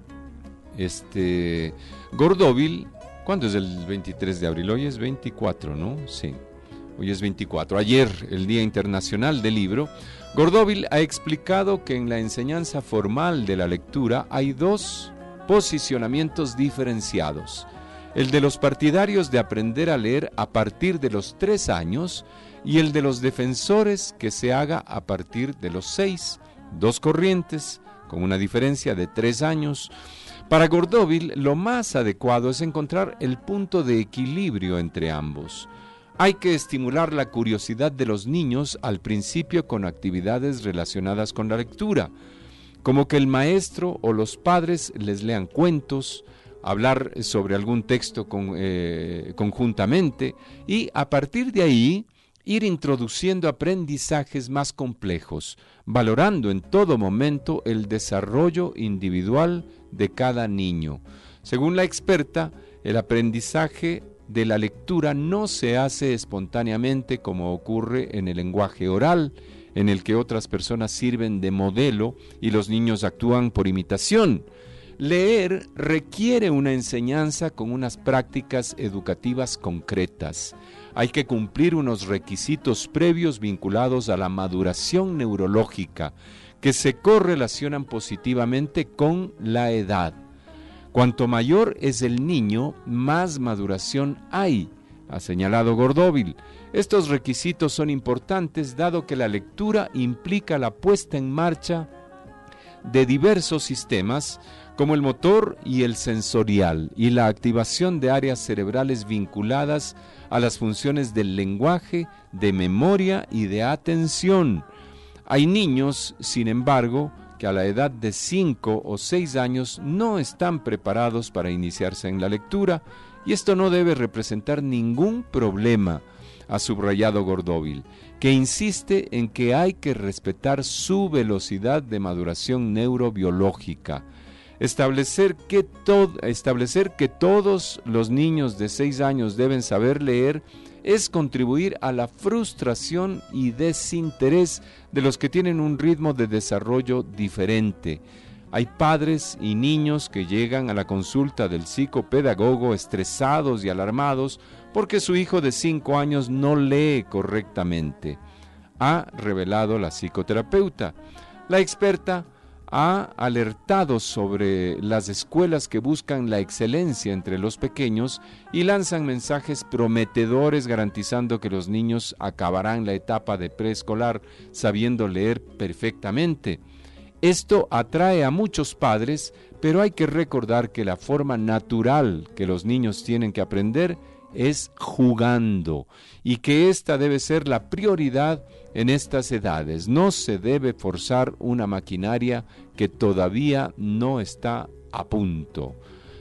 este, Gordóvil, ¿cuándo es el veintitrés de abril? Hoy es veinticuatro, ¿no? Sí, hoy es veinticuatro. Ayer, el Día Internacional del Libro, Gordóvil ha explicado que en la enseñanza formal de la lectura hay dos posicionamientos diferenciados. El de los partidarios de aprender a leer a partir de los tres años y el de los defensores que se haga a partir de los seis, dos corrientes, con una diferencia de tres años. Para Gordóvil, lo más adecuado es encontrar el punto de equilibrio entre ambos. Hay que estimular la curiosidad de los niños al principio con actividades relacionadas con la lectura, como que el maestro o los padres les lean cuentos, hablar sobre algún texto con, eh, conjuntamente y a partir de ahí ir introduciendo aprendizajes más complejos, valorando en todo momento el desarrollo individual de cada niño. Según la experta, el aprendizaje de la lectura no se hace espontáneamente como ocurre en el lenguaje oral, en el que otras personas sirven de modelo y los niños actúan por imitación. Leer requiere una enseñanza con unas prácticas educativas concretas. Hay que cumplir unos requisitos previos vinculados a la maduración neurológica, que se correlacionan positivamente con la edad. Cuanto mayor es el niño, más maduración hay, ha señalado Gordóvil. Estos requisitos son importantes dado que la lectura implica la puesta en marcha de diversos sistemas como el motor y el sensorial y la activación de áreas cerebrales vinculadas a las funciones del lenguaje, de memoria y de atención. Hay niños, sin embargo, que a la edad de cinco o seis años no están preparados para iniciarse en la lectura, y esto no debe representar ningún problema, ha subrayado Gordóvil, que insiste en que hay que respetar su velocidad de maduración neurobiológica. Establecer que, to- establecer que todos los niños de seis años deben saber leer es contribuir a la frustración y desinterés de los que tienen un ritmo de desarrollo diferente. Hay padres y niños que llegan a la consulta del psicopedagogo estresados y alarmados porque su hijo de cinco años no lee correctamente, ha revelado la psicoterapeuta. La experta ha alertado sobre las escuelas que buscan la excelencia entre los pequeños y lanzan mensajes prometedores garantizando que los niños acabarán la etapa de preescolar sabiendo leer perfectamente. Esto atrae a muchos padres, pero hay que recordar que la forma natural que los niños tienen que aprender es jugando, y que esta debe ser la prioridad en estas edades. No se debe forzar una maquinaria que todavía no está a punto.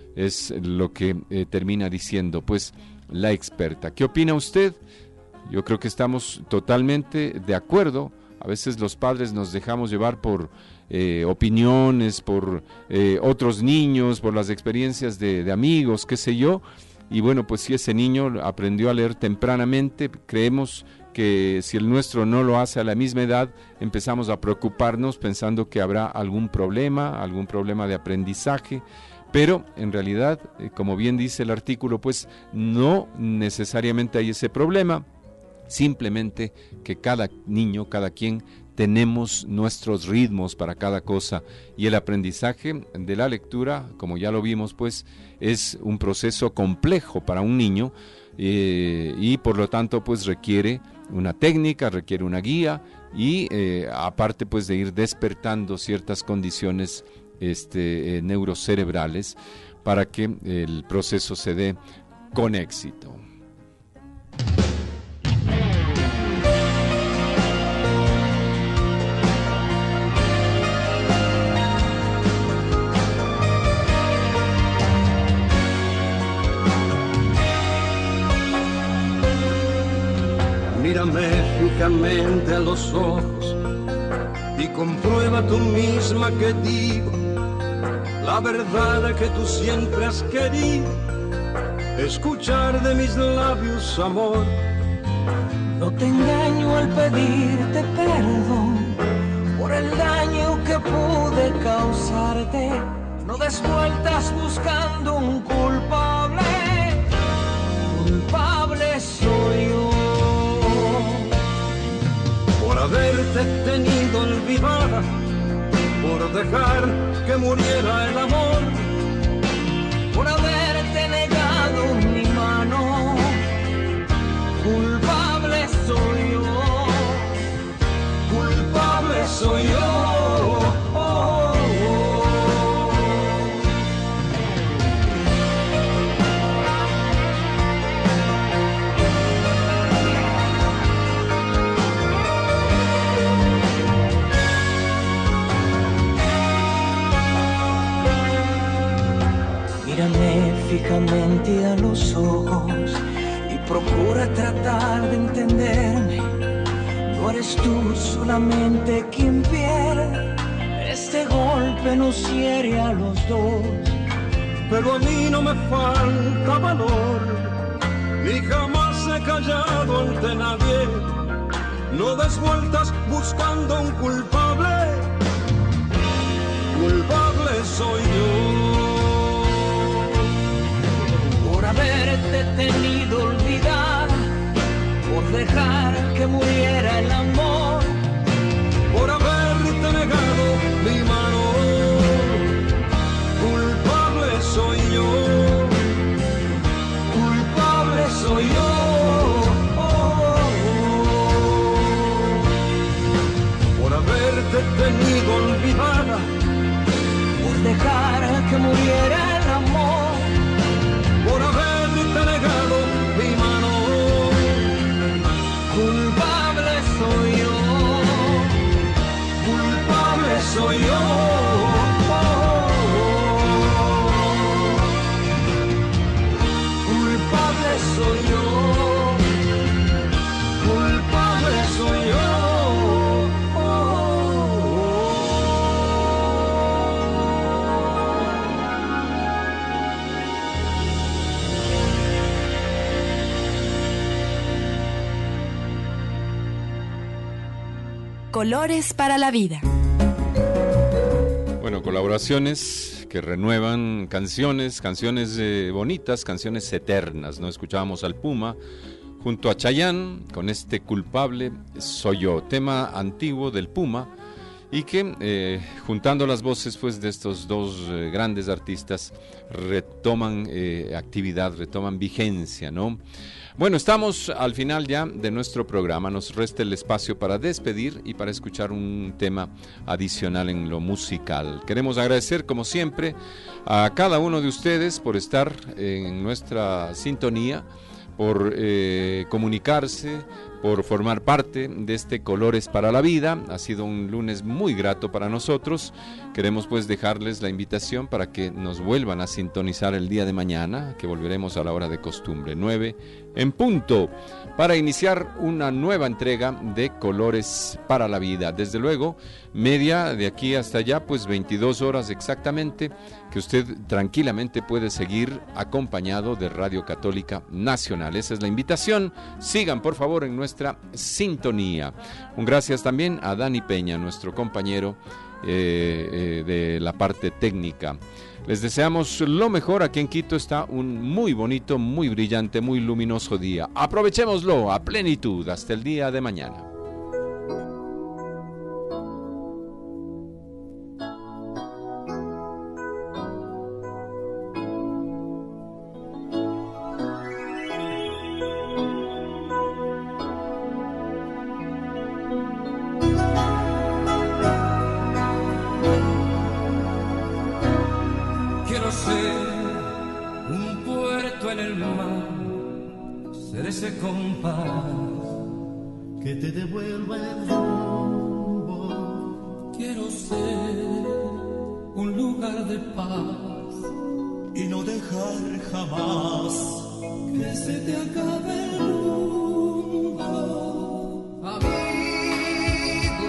Es lo que eh, termina diciendo pues la experta. ¿Qué opina usted? Yo creo que estamos totalmente de acuerdo. A veces los padres nos dejamos llevar por eh, opiniones, por eh, otros niños, por las experiencias de, de amigos, qué sé yo. Y bueno, pues si ese niño aprendió a leer tempranamente, creemos que si el nuestro no lo hace a la misma edad, empezamos a preocuparnos pensando que habrá algún problema, algún problema de aprendizaje, pero en realidad, eh, como bien dice el artículo, pues no necesariamente hay ese problema, simplemente que cada niño, cada quien, tenemos nuestros ritmos para cada cosa, y el aprendizaje de la lectura, como ya lo vimos, pues es un proceso complejo para un niño, eh, y por lo tanto pues requiere una técnica, requiere una guía, y eh, aparte pues de ir despertando ciertas condiciones este, eh, neurocerebrales para que el proceso se dé con éxito. Mírame fijamente a los ojos y comprueba tú misma que digo la verdad que tú siempre has querido escuchar de mis labios, amor. No te engaño al pedirte perdón por el daño que pude causarte. No des vueltas buscando un culpable, culpable soy yo. Por haberte tenido olvidada, por dejar que muriera el amor, por haberte negado mi mano, culpable soy yo, culpable soy yo. Oh, oh, oh. Mírame fijamente a los ojos y procura tratar de entenderme. No eres tú solamente quien pierde, este golpe nos hiere a los dos. Pero a mí no me falta valor, ni jamás he callado ante nadie. No des vueltas buscando un culpable, culpable soy yo. Por haberte tenido olvidada, por dejar que muriera el amor, por haberte negado mi mano, culpable soy yo, culpable soy yo. Oh, oh, oh. Por haberte tenido olvidada, provocar que muriera el amor, por haberte negado mi mano. Culpable soy yo, culpable soy yo. Culpable soy yo, culpable soy yo. Colores para la vida. Bueno, colaboraciones que renuevan canciones, canciones eh, bonitas, canciones eternas, ¿no? Escuchábamos al Puma junto a Chayanne con este Culpable soy yo, tema antiguo del Puma, y que eh, juntando las voces pues de estos dos eh, grandes artistas retoman eh, actividad, retoman vigencia, ¿no? Bueno, estamos al final ya de nuestro programa, nos resta el espacio para despedir y para escuchar un tema adicional en lo musical. Queremos agradecer como siempre a cada uno de ustedes por estar en nuestra sintonía, por eh, comunicarse, por formar parte de este Colores para la Vida. Ha sido un lunes muy grato para nosotros. Queremos pues dejarles la invitación para que nos vuelvan a sintonizar el día de mañana, que volveremos a la hora de costumbre, nueve en punto, para iniciar una nueva entrega de Colores para la Vida. Desde luego, media de aquí hasta allá, pues veintidós horas exactamente, que usted tranquilamente puede seguir acompañado de Radio Católica Nacional. Esa es la invitación. Sigan por favor en nuestra sintonía. Un gracias también a Dani Peña, nuestro compañero eh, eh, de la parte técnica. Les deseamos lo mejor. Aquí en Quito está un muy bonito, muy brillante, muy luminoso día. Aprovechémoslo a plenitud hasta el día de mañana. Que te devuelva el rumbo. Quiero ser un lugar de paz y no dejar jamás que se te acabe el mundo. Amigo,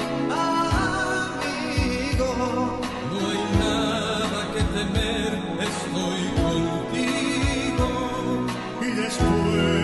amigo, no hay nada que temer, estoy contigo. Y después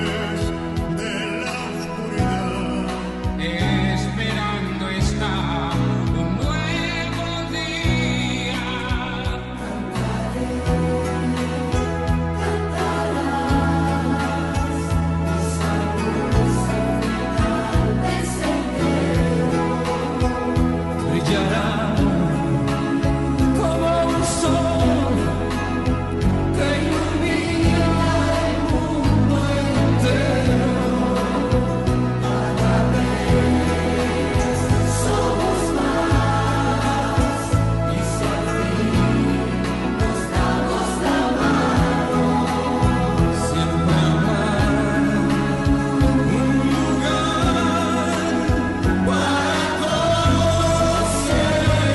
para conocer.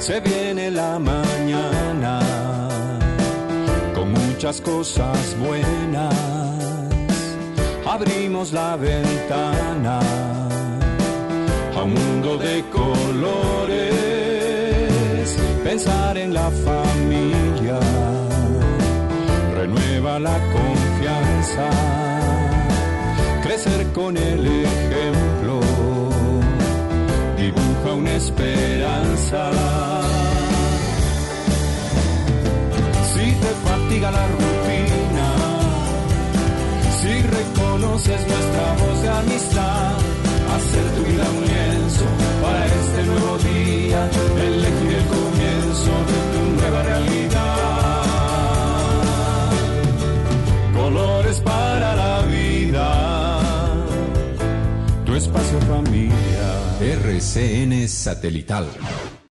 Se viene la mañana con muchas cosas buenas. Abrimos la ventana a un mundo de colores. Pensar en la familia renueva la confianza. Crecer con el ejemplo dibuja una esperanza. Si te fatiga la rutina, si reconoces nuestra voz de amistad, hacer tu vida un lienzo para este nuevo día, elegir el comienzo de tu nueva realidad. Colores para la vida, tu espacio familia. R C N Satelital.